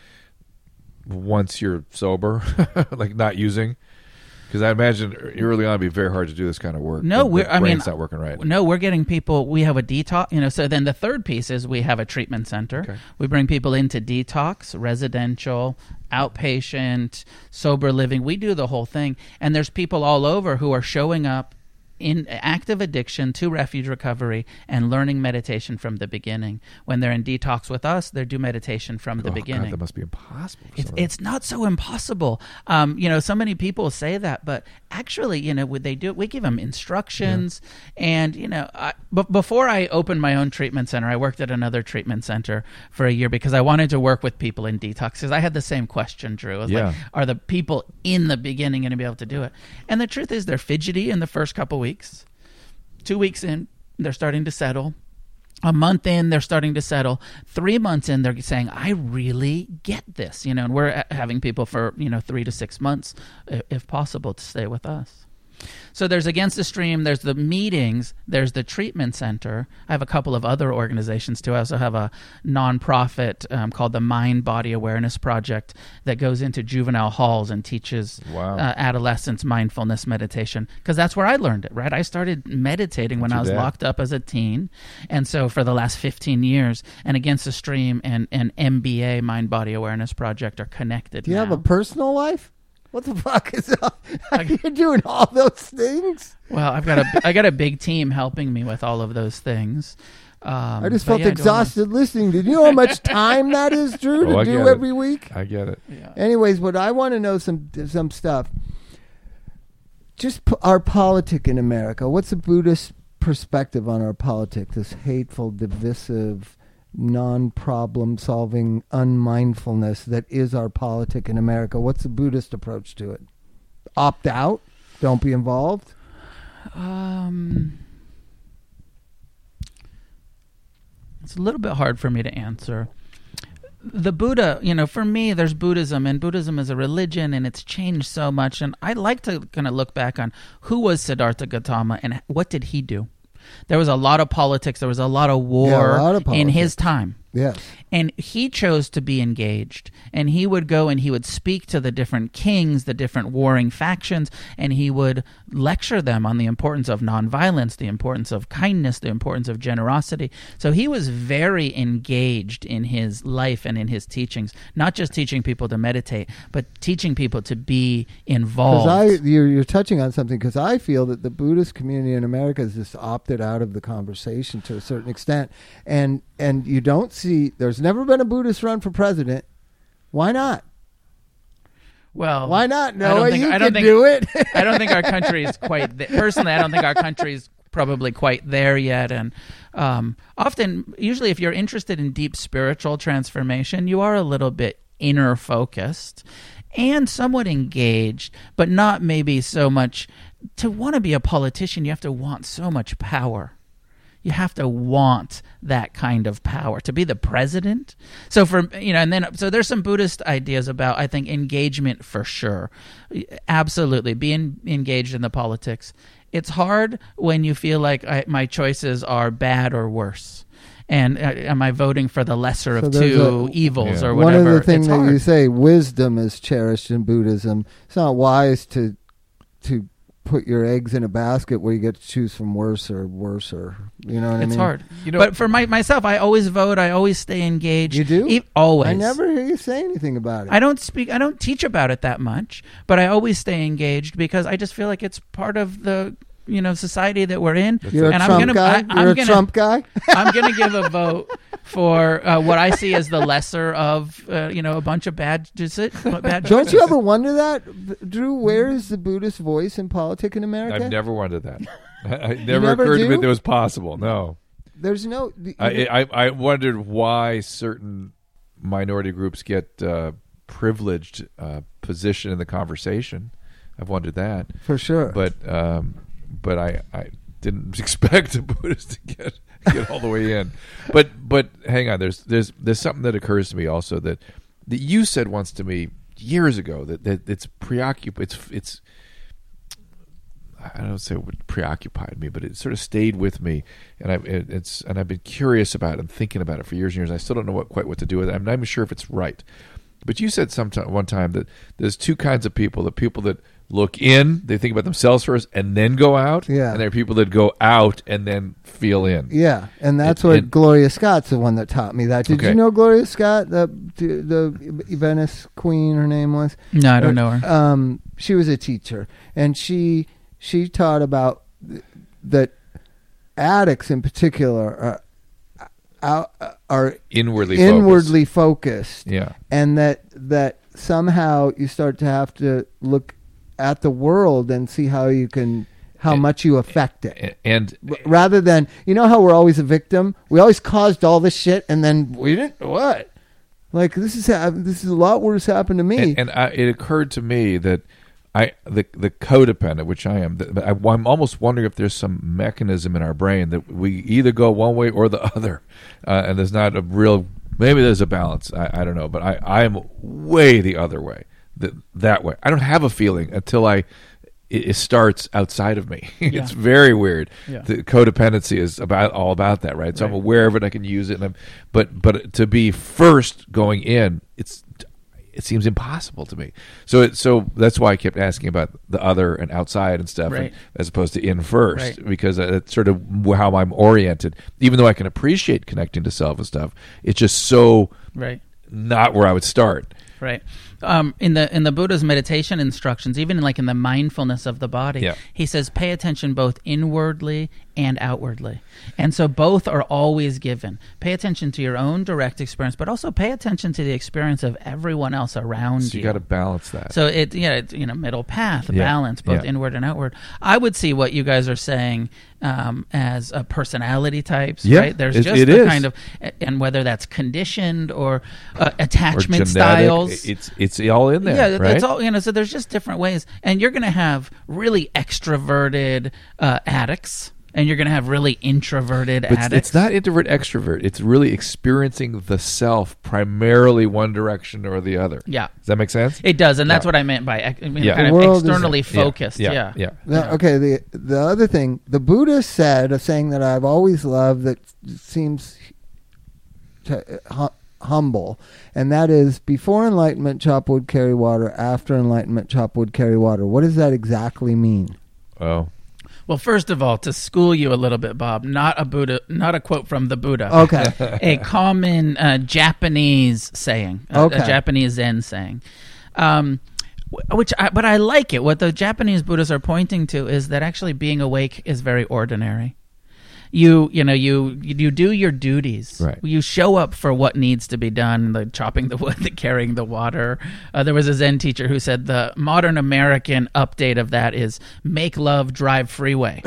once you're sober, like not using, because I imagine early on it'd be very hard to do this kind of work. No, The- we're. the I mean, brain's not working right. No, we're getting people. We have a detox. You know, so then the third piece is we have a treatment center. Okay. We bring people into detox, residential, outpatient, sober living. We do the whole thing, and there's people all over who are showing up in active addiction to refuge recovery and learning meditation from the beginning. When they're in detox with us, they do meditation from the oh, beginning. God, that must be impossible. for It's, some of it's not so impossible. Um, you know, so many people say that, but actually, you know, would they do it? We give them instructions. Yeah. And, you know, I, b- before I opened my own treatment center, I worked at another treatment center for a year because I wanted to work with people in detox, because I had the same question, Drew. I was Yeah. like, are the people in the beginning going to be able to do it? And the truth is, they're fidgety in the first couple weeks. Two weeks in, they're starting to settle. A month in, they're starting to settle. Three months in, they're saying, I really get this. You know, and we're having people for, you know, three to six months, if possible, to stay with us. So there's Against the Stream, there's the meetings, there's the treatment center. I have a couple of other organizations too. I also have a nonprofit um, called the Mind Body Awareness Project that goes into juvenile halls and teaches Wow. uh, adolescents mindfulness meditation, because that's where I learned it, right? I started meditating when Too I was bad. locked up as a teen. And so for the last fifteen years, and Against the Stream and, and M B A, Mind Body Awareness Project, are connected Do you now. have a personal life? What the fuck is up? You're doing all those things? Well, I've got a I got a big team helping me with all of those things. Um, I just but felt yeah, I don't exhausted listening. Did you know how much time that is, Drew, Oh, to I do get it. every week? I get it. wanna- yeah. Anyways, what I want to know some some stuff. Just p- our politic in America. What's the Buddhist perspective on our politic? This hateful, divisive, non-problem solving unmindfulness that is our politic in America. What's the Buddhist approach to it? Opt out? Don't be involved? Um, it's a little bit hard for me to answer. The Buddha, you know, for me, there's Buddhism, and Buddhism is a religion, and it's changed so much. And I like to kind of look back on who was Siddhartha Gautama and what did he do. There was a lot of politics. There was a lot of war Yeah, a lot of in his politics. time. Yes. And he chose to be engaged. And he would go and he would speak to the different kings, the different warring factions, and he would lecture them on the importance of nonviolence, the importance of kindness, the importance of generosity. So he was very engaged in his life and in his teachings, not just teaching people to meditate, but teaching people to be involved. Because I, you're, you're touching on something, because I feel that the Buddhist community in America has just opted out of the conversation to a certain extent, and and you don't see. There's never been a Buddhist run for president. Why not? Well, Why not? I No, don't think- you I don't can think- do it. I don't think our country is quite th- personally. I don't think our country is probably quite there yet. And um, often, usually, if you're interested in deep spiritual transformation, you are a little bit inner focused and somewhat engaged, but not maybe so much. To want to be a politician, you have to want so much power. You have to want that kind of power to be the president. So for, you know, and then, so there's some Buddhist ideas about, I think, engagement for sure. Absolutely. Being engaged in the politics. It's hard when you feel like I, my choices are bad or worse. And uh, am I voting for the lesser So of there's two a- evils Yeah. or One whatever? of the things it's that hard. you say, wisdom is cherished in Buddhism. It's not wise to to put your eggs in a basket where you get to choose from worse or worse or, you know what I It's mean? hard. You know- but for my, myself, I always vote. I always stay engaged. You do? E- always. I never hear you say anything about it. I don't speak. I don't teach about it that much, but I always stay engaged because I just feel like it's part of the, you know, society that we're in. You're a and Trump I'm gonna, guy? I, You're I'm a gonna, Trump guy? I'm gonna give a vote for uh, what I see as the lesser of, uh, you know, a bunch of bad, deci- bad Don't choices. you ever wonder that, Drew? Where is the Buddhist voice in politics in America? I've never wondered that. It never, never occurred to me do? that it was possible. No. There's no. I, I I wondered why certain minority groups get uh, privileged uh, position in the conversation. I've wondered that, for sure. but um, but I, I didn't expect a Buddhist to get get all the way in. But but hang on, there's there's there's something that occurs to me also that that you said once to me years ago that, that it's preoccupied. It's it's I don't say it would preoccupied me, but it sort of stayed with me, and I it, it's and I've been curious about it and thinking about it for years and years. I still don't know what quite what to do with it. I'm not even sure if it's right. But you said sometime one time that there's two kinds of people: the people that look in, they think about themselves first, and then go out. Yeah. And there are people that go out and then feel in. Yeah, and that's It- what it- Gloria Scott's the one that taught me that. Did Okay. you know Gloria Scott, the the Venice Queen? Her name was. No, I don't know her. Um, she was a teacher, and she she taught about that addicts in particular are are, are Inwardly inwardly focused. Yeah. And that that somehow you start to have to look at the world and see how you can how And- much you affect it. And R- rather than, you know how we're always a victim? We always caused all this shit and then we didn't what? Like this is ha- this is a lot worse happened to me. and, and I, it occurred to me that I the the codependent, which I am, that I, I'm almost wondering if there's some mechanism in our brain that we either go one way or the other, uh, and there's not a real. Maybe there's a balance. I, I don't know, but I I am way the other way. That that way. I don't have a feeling until I. It, it starts outside of me. Yeah. It's very weird. Yeah. The codependency is about all about that, right? So I'm Right. aware of it. I can use it, and I'm, but but to be first going in, it's. It seems impossible to me. So it, so that's why I kept asking about the other and outside and stuff, Right. and, as opposed to in first, Right. because that's sort of how I'm oriented. Even though I can appreciate connecting to self and stuff, it's just so Right. not where I would start. Right. Um, in the in the Buddha's meditation instructions, even like in the mindfulness of the body, Yeah. he says pay attention both inwardly and outwardly. And so both are always given. Pay attention to your own direct experience, but also pay attention to the experience of everyone else around So you got to balance that. So it, yeah, it's, you know, middle path, Yeah, balance, both yeah. inward and outward. I would see what you guys are saying um, as uh, personality types, Yeah, right? There's it- just it the is. kind of, and whether that's conditioned or uh, Or attachment genetic. styles. It's it's all in there, Yeah, right? that's all. You know, so there's just different ways, and you're going to have really extroverted uh, addicts, and you're going to have really introverted But it's, addicts. it's not introvert extrovert. It's really experiencing the self primarily one direction or the other. Yeah. Does that make sense? It does, and that's Yeah. what I meant by I mean, Yeah. kind The of world is- externally Yeah, focused. Yeah. Yeah, Yeah. Now, okay, the the other thing, the Buddha said a saying that I've always loved that seems to, hu- humble, and that is before enlightenment, chop wood, carry water. After enlightenment, chop wood, carry water. What does that exactly mean? Oh. Well, first of all, to school you a little bit, Bob, not a Buddha, not a quote from the Buddha. Okay. A common uh, Japanese saying, a, Okay. a Japanese Zen saying, um, wh- which, I, but I like it. What the Japanese Buddhists are pointing to is that actually being awake is very ordinary. You, you know, you you do your duties. Right. You show up for what needs to be done, the chopping the wood, the carrying the water. Uh, there was a Zen teacher who said the modern American update of that is make love, drive freeway.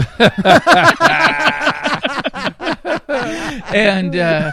and uh,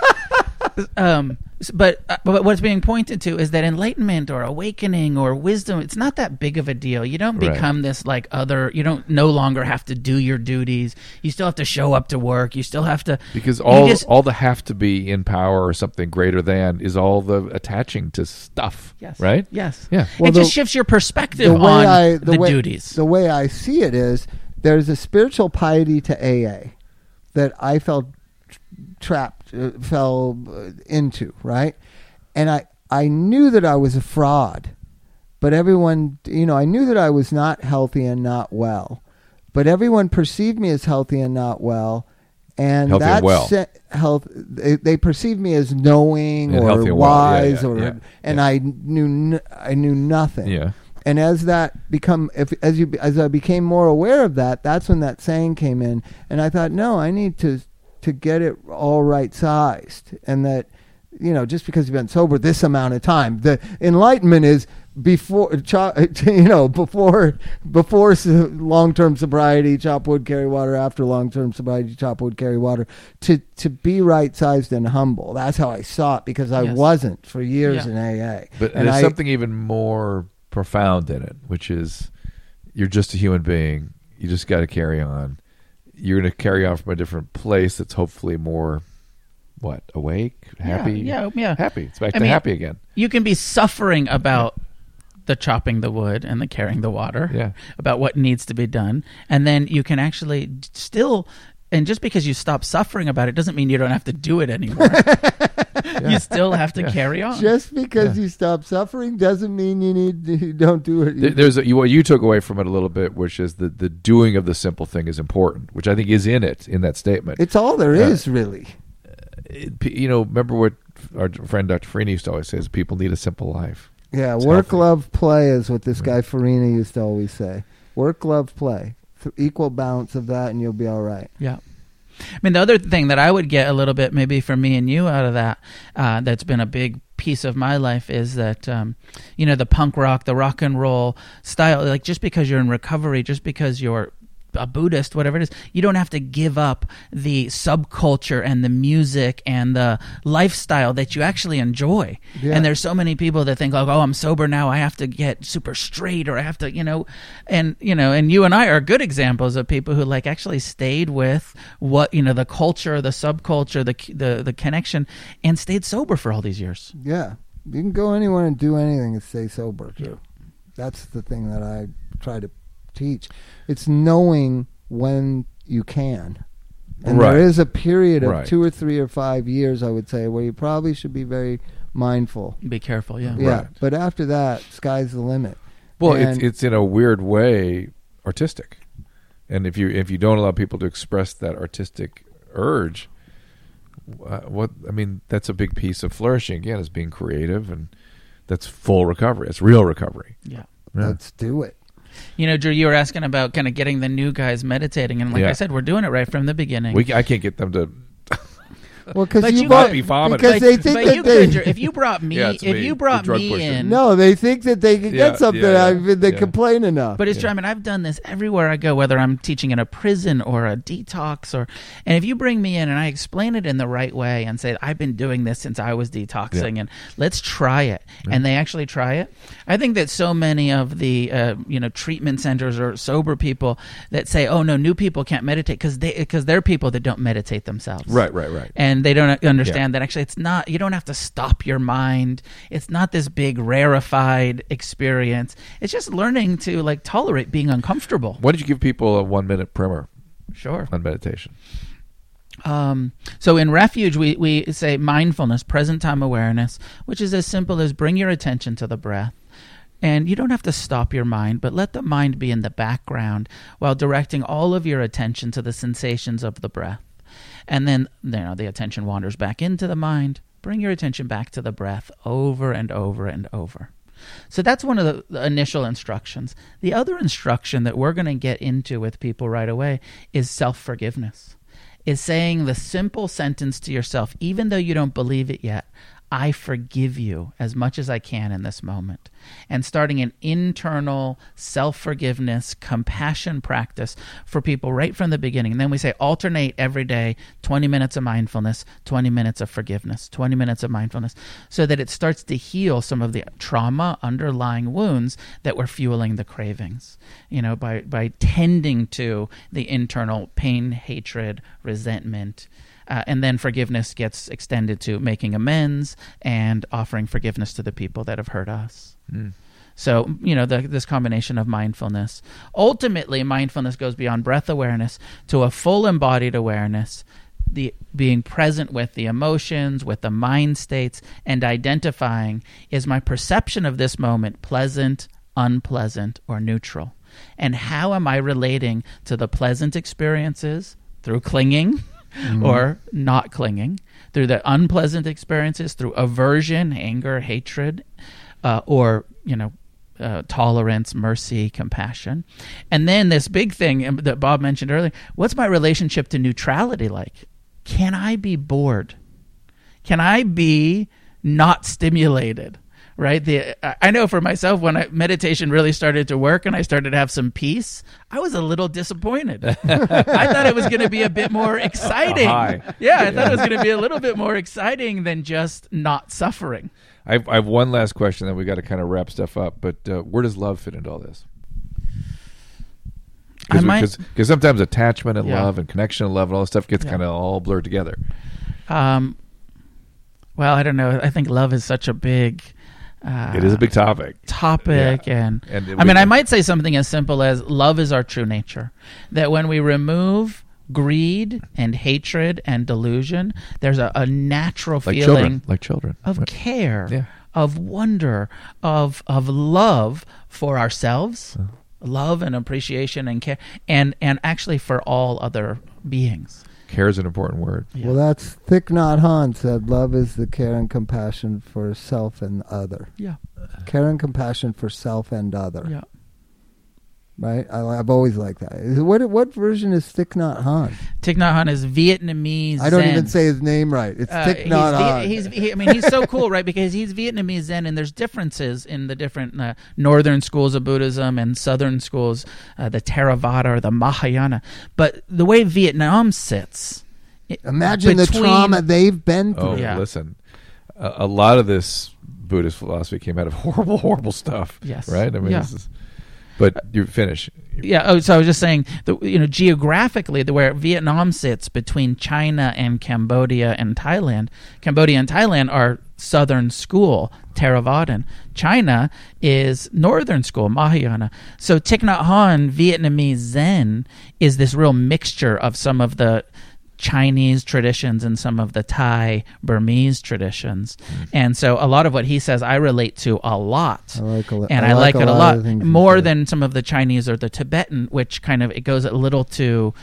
um, s- but uh, but what's being pointed to is that enlightenment or awakening or wisdom, it's not that big of a deal. You don't Right. become this like other. You don't no longer have to do your duties. You still have to show up to work. You still have to Because you all just- all the have to be in power or something greater than is all the attaching to stuff. Yes. Right? Yes. Yeah. Well, it the- just shifts your perspective the way on I the, way, duties. The way I see it is there's a spiritual piety to A A that I felt trapped, uh, fell uh, into, right? And I, I knew that I was a fraud, but everyone, you know, I knew that I was not healthy and not well, but everyone perceived me as healthy and not well. And Healthy and that well. se- health, they, they perceived me as knowing And healthy or and well. Yeah, wise, yeah, or yeah, and yeah. I knew, n- I knew nothing. Yeah. And as that become, if as you as I became more aware of that, that's when that saying came in, and I thought, no, I need to to get it all right sized, and that, you know, just because you've been sober this amount of time, the enlightenment is before, cho- you know, before before long term sobriety, chop wood, carry water. After long term sobriety, chop wood, carry water. To to be right sized and humble. That's how I saw it, because I Yes. wasn't for years Yeah. in A A. But and there's I, something even more profound in it, which is you're just a human being. You just got to carry on. You're going to carry on from a different place that's hopefully more, what, awake, happy? Yeah, yeah. Happy. It's back I to mean, happy again. You can be suffering about the chopping the wood and the carrying the water, Yeah. about what needs to be done, and then you can actually still. And just because you stop suffering about it doesn't mean you don't have to do it anymore. You still have to Yeah. carry on. Just because Yeah. you stop suffering doesn't mean you need you don't do it. There- There's a, you, what you took away from it a little bit, which is the, the doing of the simple thing is important, which I think is in it, in that statement. It's all there Yeah. is, really. It- p- you know, remember what our friend Doctor Farina used to always say, is people need a simple life. Yeah, It's work, healthy. love, play is what this guy Farina used to always say. Work, love, play. th- equal balance of that, and you'll be all right. Yeah. I mean, the other thing that I would get a little bit maybe for me and you out of that, uh, that's been a big piece of my life is that, um, you know, the punk rock, the rock and roll style, like just because you're in recovery, just because you're a Buddhist, whatever it is, you don't have to give up the subculture and the music and the lifestyle that you actually enjoy. Yeah. And there's so many people that think like, oh, I'm sober now, I have to get super straight, or I have to, you know, and, you know, and you and I are good examples of people who like actually stayed with what, you know, the culture, the subculture, the, the, the connection, and stayed sober for all these years. Yeah. You can go anywhere and do anything and stay sober, too. That's the thing that I try to teach. It's knowing when you can. And Right. there is a period of Right. two or three or five years, I would say, where you probably should be very mindful. Be careful, yeah. Yeah. Right. But after that, sky's the limit. Well, And- it's it's in a weird way artistic, and if you if you don't allow people to express that artistic urge, uh, what I mean, that's a big piece of flourishing. Again, is being creative, and that's full recovery. It's real recovery. Yeah. Yeah. Let's do it. You know, Drew, you were asking about kind of getting the new guys meditating, and like Yeah. I said, we're doing it right from the beginning. We I can't get them to. Well, because But you, you brought- could be vomiting. because they think but that you they could, Drew, if you brought me, Yeah, it's if me, you brought the drug me pusher. in, no, they think that they can Yeah, get something yeah, out of it. They yeah. complain enough. But it's Yeah. true. I mean, I've done this everywhere I go, whether I'm teaching in a prison or a detox, or and if you bring me in and I explain it in the right way and say I've been doing this since I was detoxing, Yeah. and let's try it, and they actually try it. I think that so many of the uh, you know treatment centers or sober people that say, oh no, new people can't meditate because they because they're people that don't meditate themselves, Right, right, right. and they don't understand that actually it's not, you don't have to stop your mind. It's not this big rarefied experience. It's just learning to like tolerate being uncomfortable. Why don't you give people a one minute primer Sure. on meditation? Um, so in Refuge, we, we say mindfulness, present time awareness, which is as simple as bring your attention to the breath. And you don't have to stop your mind, but let the mind be in the background while directing all of your attention to the sensations of the breath. And then, you know, the attention wanders back into the mind. Bring your attention back to the breath over and over and over. So that's one of the, the initial instructions. The other instruction that we're going to get into with people right away is self-forgiveness. Is saying the simple sentence to yourself, even though you don't believe it yet, I forgive you as much as I can in this moment. And starting an internal self-forgiveness, compassion practice for people right from the beginning. And then we say alternate every day, twenty minutes of mindfulness, twenty minutes of forgiveness, twenty minutes of mindfulness, so that it starts to heal some of the trauma, underlying wounds that were fueling the cravings, you know, by, by tending to the internal pain, hatred, resentment. Uh, and then forgiveness gets extended to making amends and offering forgiveness to the people that have hurt us. Mm. So, you know, the, this combination of mindfulness. Ultimately, mindfulness goes beyond breath awareness to a full embodied awareness, the being present with the emotions, with the mind states, and identifying, is my perception of this moment pleasant, unpleasant, or neutral? And how am I relating to the pleasant experiences through clinging? Mm-hmm. Or not clinging, through the unpleasant experiences, through aversion, anger, hatred, uh, or, you know, uh, tolerance, mercy, compassion. And then this big thing that Bob mentioned earlier, what's my relationship to neutrality like? Can I be bored? Can I be not stimulated? Right? The I know for myself, when I, meditation really started to work and I started to have some peace, I was a little disappointed. I thought it was going to be a bit more exciting. Yeah, I thought it was going to be a little bit more exciting than just not suffering. I have, I have one last question, then we got to kind of wrap stuff up. But uh, where does love fit into all this? I might- Because sometimes attachment and Yeah. love and connection and love and all this stuff gets Yeah. kind of all blurred together. Um, well, I don't know. I think love is such a big... Uh, It is a big topic. topic Yeah. and, And it- I mean we- I might say something as simple as love is our true nature, that when we remove greed and hatred and delusion, there's a, a natural Like feeling children. Like children. of Right. care, Yeah. of wonder, of of love for ourselves, love and appreciation and care, and and actually for all other beings. Care is an important word. Yeah. Well, that's Thich Nhat Hanh said, love is the care and compassion for self and other. yeah, Care and compassion for self and other. yeah. right? I, I've always liked that. Is it- What what version is Thich Nhat Hanh? Thich Nhat Hanh is Vietnamese. I don't Zen. even say his name right. It's Uh, Thich Nhat Hanh. he's, Viet- he's he, I mean, he's so cool, right? Because he's Vietnamese Zen, and there's differences in the different uh, northern schools of Buddhism and southern schools, uh, the Theravada or the Mahayana. But the way Vietnam sits, it- Imagine the between- trauma they've been through. Oh, Yeah. listen, a, a lot of this Buddhist philosophy came out of horrible, horrible stuff. Yes. Right. I mean, Yeah. this is, but you finish. Yeah. Oh, so I was just saying, the, you know, geographically, the where Vietnam sits between China and Cambodia and Thailand. Cambodia and Thailand are southern school, Theravadan. China is northern school, Mahayana. So Thich Nhat Hanh, Vietnamese Zen, is this real mixture of some of the Chinese traditions and some of the Thai Burmese traditions. And so a lot of what he says I relate to a lot. I like a lo- and I I, like like, a it a lot lot of things he more said. than some of the Chinese or the Tibetan, which kind of it goes a little too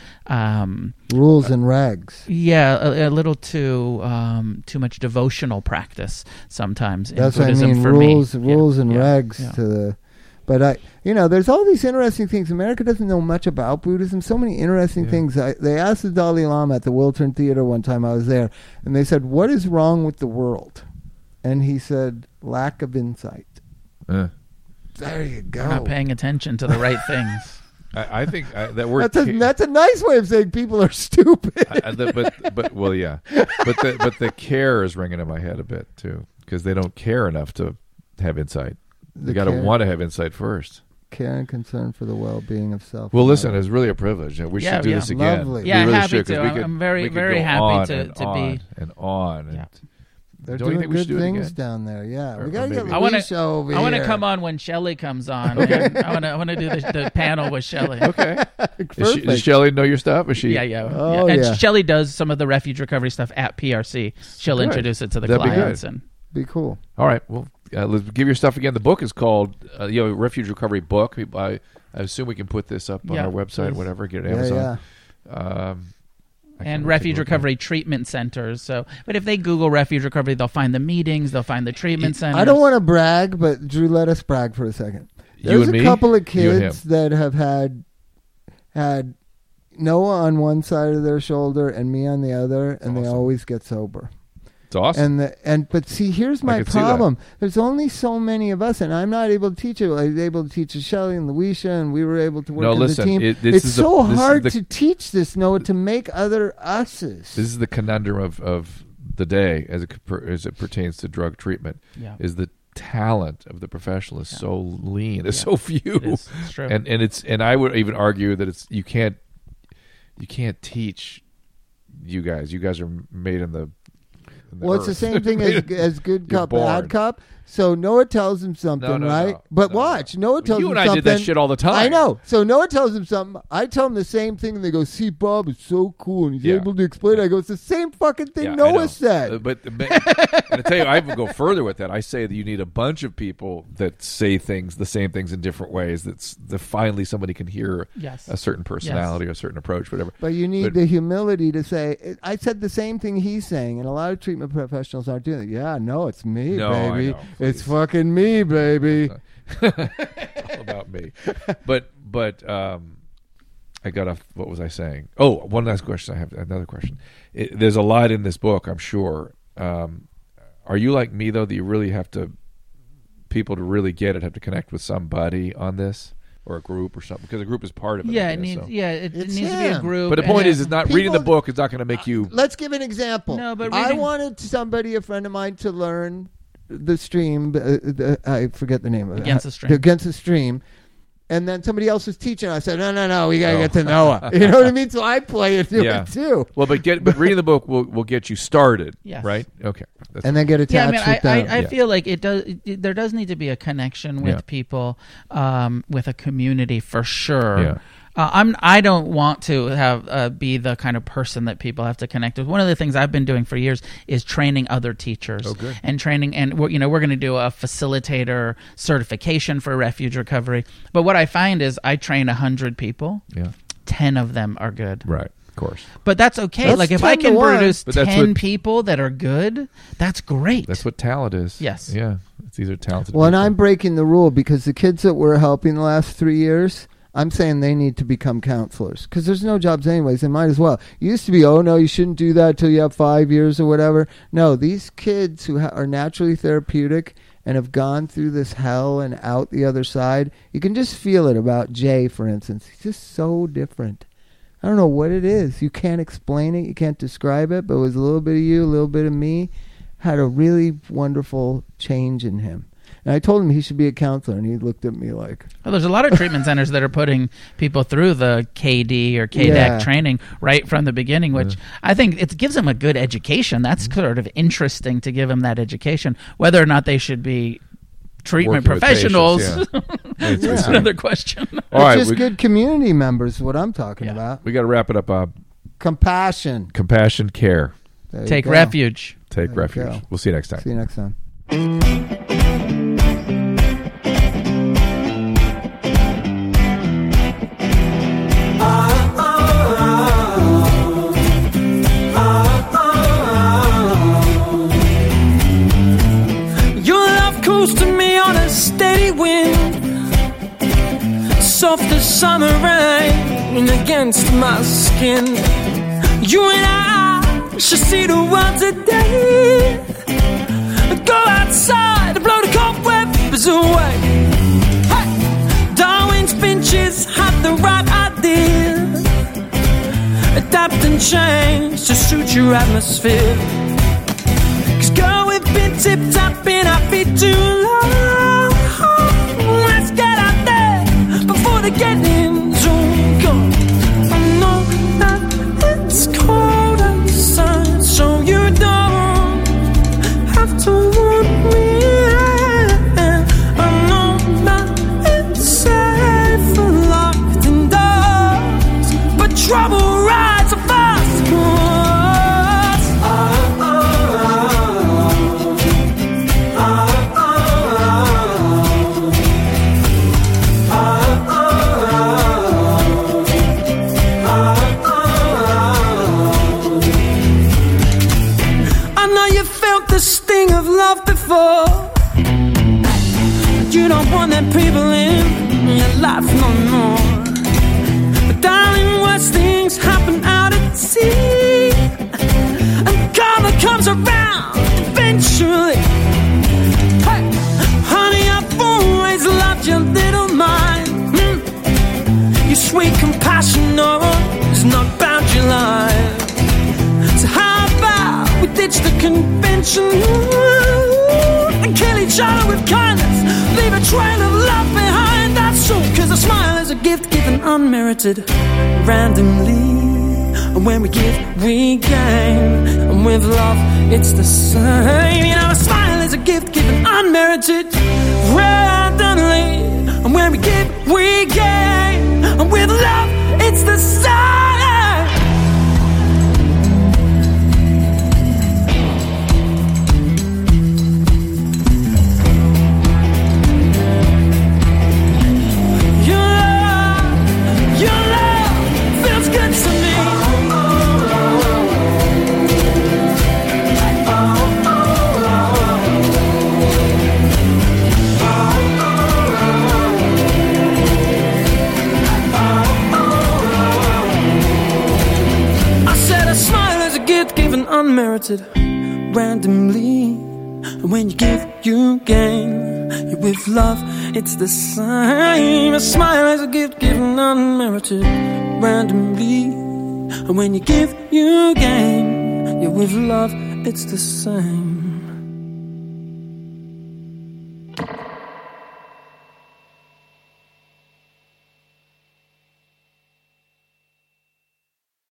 um Rules and regs. yeah, a, a little too um too much devotional practice sometimes in That's what I Buddhism mean. for Rules, me. rules Yeah, and yeah, regs yeah. to the. But I, you know, there's all these interesting things. America doesn't know much about Buddhism. So many interesting Yeah. things. I, they asked the Dalai Lama at the Wiltern Theater one time. I was there, and they said, "What is wrong with the world?" And he said, "Lack of insight." Uh, There you go. We're not paying attention to the right things. I, I think I, that word. That's a ca- that's a nice way of saying people are stupid. I, I- the- but but well, yeah, but the but the care is ringing in my head a bit too, because they don't care enough to have insight. They The got to care- want to have insight first. Care and concern for the well-being of self. Well, listen, it's really a privilege. We Yeah, should do yeah. this again. Lovely. We Yeah, really happy should, 'cause to. we I'm- could- I'm very, we could very go happy on to- and to on be- and on. And Yeah. They're don't you doing think we should good do it things again? down there. Yeah, Or- we or gotta get maybe- I wanna- Louise over I want to here. come on when Shelley comes on. man. I want to I want to do the, the panel with Shelley. Okay. Is she, Perfect. does Shelley know your stuff? Is she? Yeah, yeah. Oh, yeah. And yeah. Shelley does some of the refuge recovery stuff at P R C. She'll Good. introduce it to the That'd be good. clients. And Be cool. All right. Well, uh, let's give your stuff again. The book is called, uh, you know, Refuge Recovery Book. I, I assume we can put this up on Yeah, our website, please. whatever. Get it Yeah, Amazon. yeah. Um, I can't and wait to refuge look at it. recovery treatment centers. So, but if they Google refuge recovery, they'll find the meetings, they'll find the treatment centers. I don't want to brag, but Drew, let us brag for a second. You There's and a me? couple of You and kids that have had had Noah on one side of their shoulder and me on the other, and they Awesome. always get sober. It's awesome. And the, and but see, here's I my could see that. problem. There's only so many of us, and I'm not able to teach it. I was able to teach it Shelley and Luisha, and we were able to work No, as listen, a team. it- this it's is the- so this is hard the- to teach this, Noah, to make other us's. This is the conundrum of, of the day as it, per- as it pertains to drug treatment. Yeah. Is the talent of the professional is Yeah. so lean. There's Yeah. so few. It is. It's true. and and it's and I would even argue that it's you can't you can't teach you guys. You guys are made in the. in the Well, it's the earth. same thing as as good You're cop, born. bad cop. So Noah tells him something, No, no, right? no. But No, watch, no. Noah tells You him and I something. did that shit all the time. I know. So Noah tells him something. I tell him the same thing, and they go, "See, Bob is so cool, and he's Yeah. able to explain." it. I go, "It's the same fucking thing Yeah, I know. Noah said." Uh, But, but and I tell you, I even go further with that. I say that you need a bunch of people that say things, the same things in different ways. That's that finally somebody can hear Yes. a certain personality or a certain approach, whatever. But you need But- the humility to say, I said the same thing he's saying, and a lot of treatment professionals aren't doing it. Yeah, no, it's me, No, I baby. know, It's please. fucking me, baby. All about me. But but um, I got off. What was I saying? Oh, one last question. I have another question. It, there's a lot in this book, I'm sure. Um, are you like me though? That you really have to people to really get it have to connect with somebody on this or a group or something because a group is part of it. yeah, I it guess, needs. so. Yeah, it, it It's needs to be a him. group. But the and point it- is, it's not reading the People- book is not going to make you. Let's give an example. No, but I reading- wanted somebody, a friend of mine, to learn the stream. Uh, the, I forget the name of it. Against the Stream. Against the stream. And then somebody else was teaching. I said, no, no, no, we got to Oh. get to Noah. You know what I mean? So I play it, do Yeah. it too. Well, but get but reading the book will will get you started. Yes. Right. Okay. That's And then get Yeah, I attached mean, with I, them. I, I Yeah. feel like it does. It, there does need to be a connection with Yeah. people, um, with a community for sure. Yeah. Uh, I'm. I don't want to have uh, be the kind of person that people have to connect with. One of the things I've been doing for years is training other teachers. Oh, good. And training, and we're, you know, we're going to do a facilitator certification for refuge recovery. But what I find is, I train a hundred people. yeah. Ten of them are good. Right. Of course. But that's okay. That's like if I ten to can one. produce But that's ten what- people that are good, that's great. That's what talent is. Yes. Yeah. It's, these are talented. Well, and people. I'm breaking the rule because the kids that we're helping the last three years, I'm saying they need to become counselors because there's no jobs anyways. They might as well. It used to be, oh, no, you shouldn't do that till you have five years or whatever. No, these kids who ha- are naturally therapeutic and have gone through this hell and out the other side, you can just feel it about Jay, for instance. He's just so different. I don't know what it is. You can't explain it. You can't describe it, but it was a little bit of you, a little bit of me. Had a really wonderful change in him. And I told him he should be a counselor, and he looked at me like... Well, there's a lot of treatment centers that are putting people through the K D or K D A C Yeah. training right from the beginning, which I think it gives them a good education. That's sort of interesting to give them that education. Whether or not they should be treatment Working with professionals, patients, yeah. It's Yeah. that's another question. All right, just we, good community members is what I'm talking Yeah. about. we got to wrap it up, Bob. Compassion. Compassion, care, There you Take go. refuge. take There you refuge. go. We'll see you next time. See you next time. Your love cools to me on a steady wind, soft as summer rain against my skin. You and I should see the world today. Go outside and blow the cobwebs away. Hey! Darwin's finches have the right idea. Adapt and change to suit your atmosphere. Cause girl, we've been tip-tapping our feet too long. Let's get out there before the getting's all gone. I know that it's cold outside, so you don't have to want me. I know that it's safe and locked indoors, but trouble rides a fast course. I know you felt the sting of love before. You don't want them people in your life no more. But darling, worse things happen out at sea, and karma comes around eventually. Hey, honey, I've always loved your little mind. Hmm. Your sweet compassion knows not boundary line. So how about we ditch the convention and kill each other with kindness, leave a trail of love behind. That's true, cause a smile is a gift given unmerited, randomly. And when we give, we gain. And with love, it's the same. You know, a smile is a gift given unmerited, randomly. And when we give, we gain. And with love, it's the same. Unmerited, randomly. And when you give, you gain. You with love, it's the same. A smile is a gift given unmerited, randomly. And when you give, you gain. You with love, it's the same.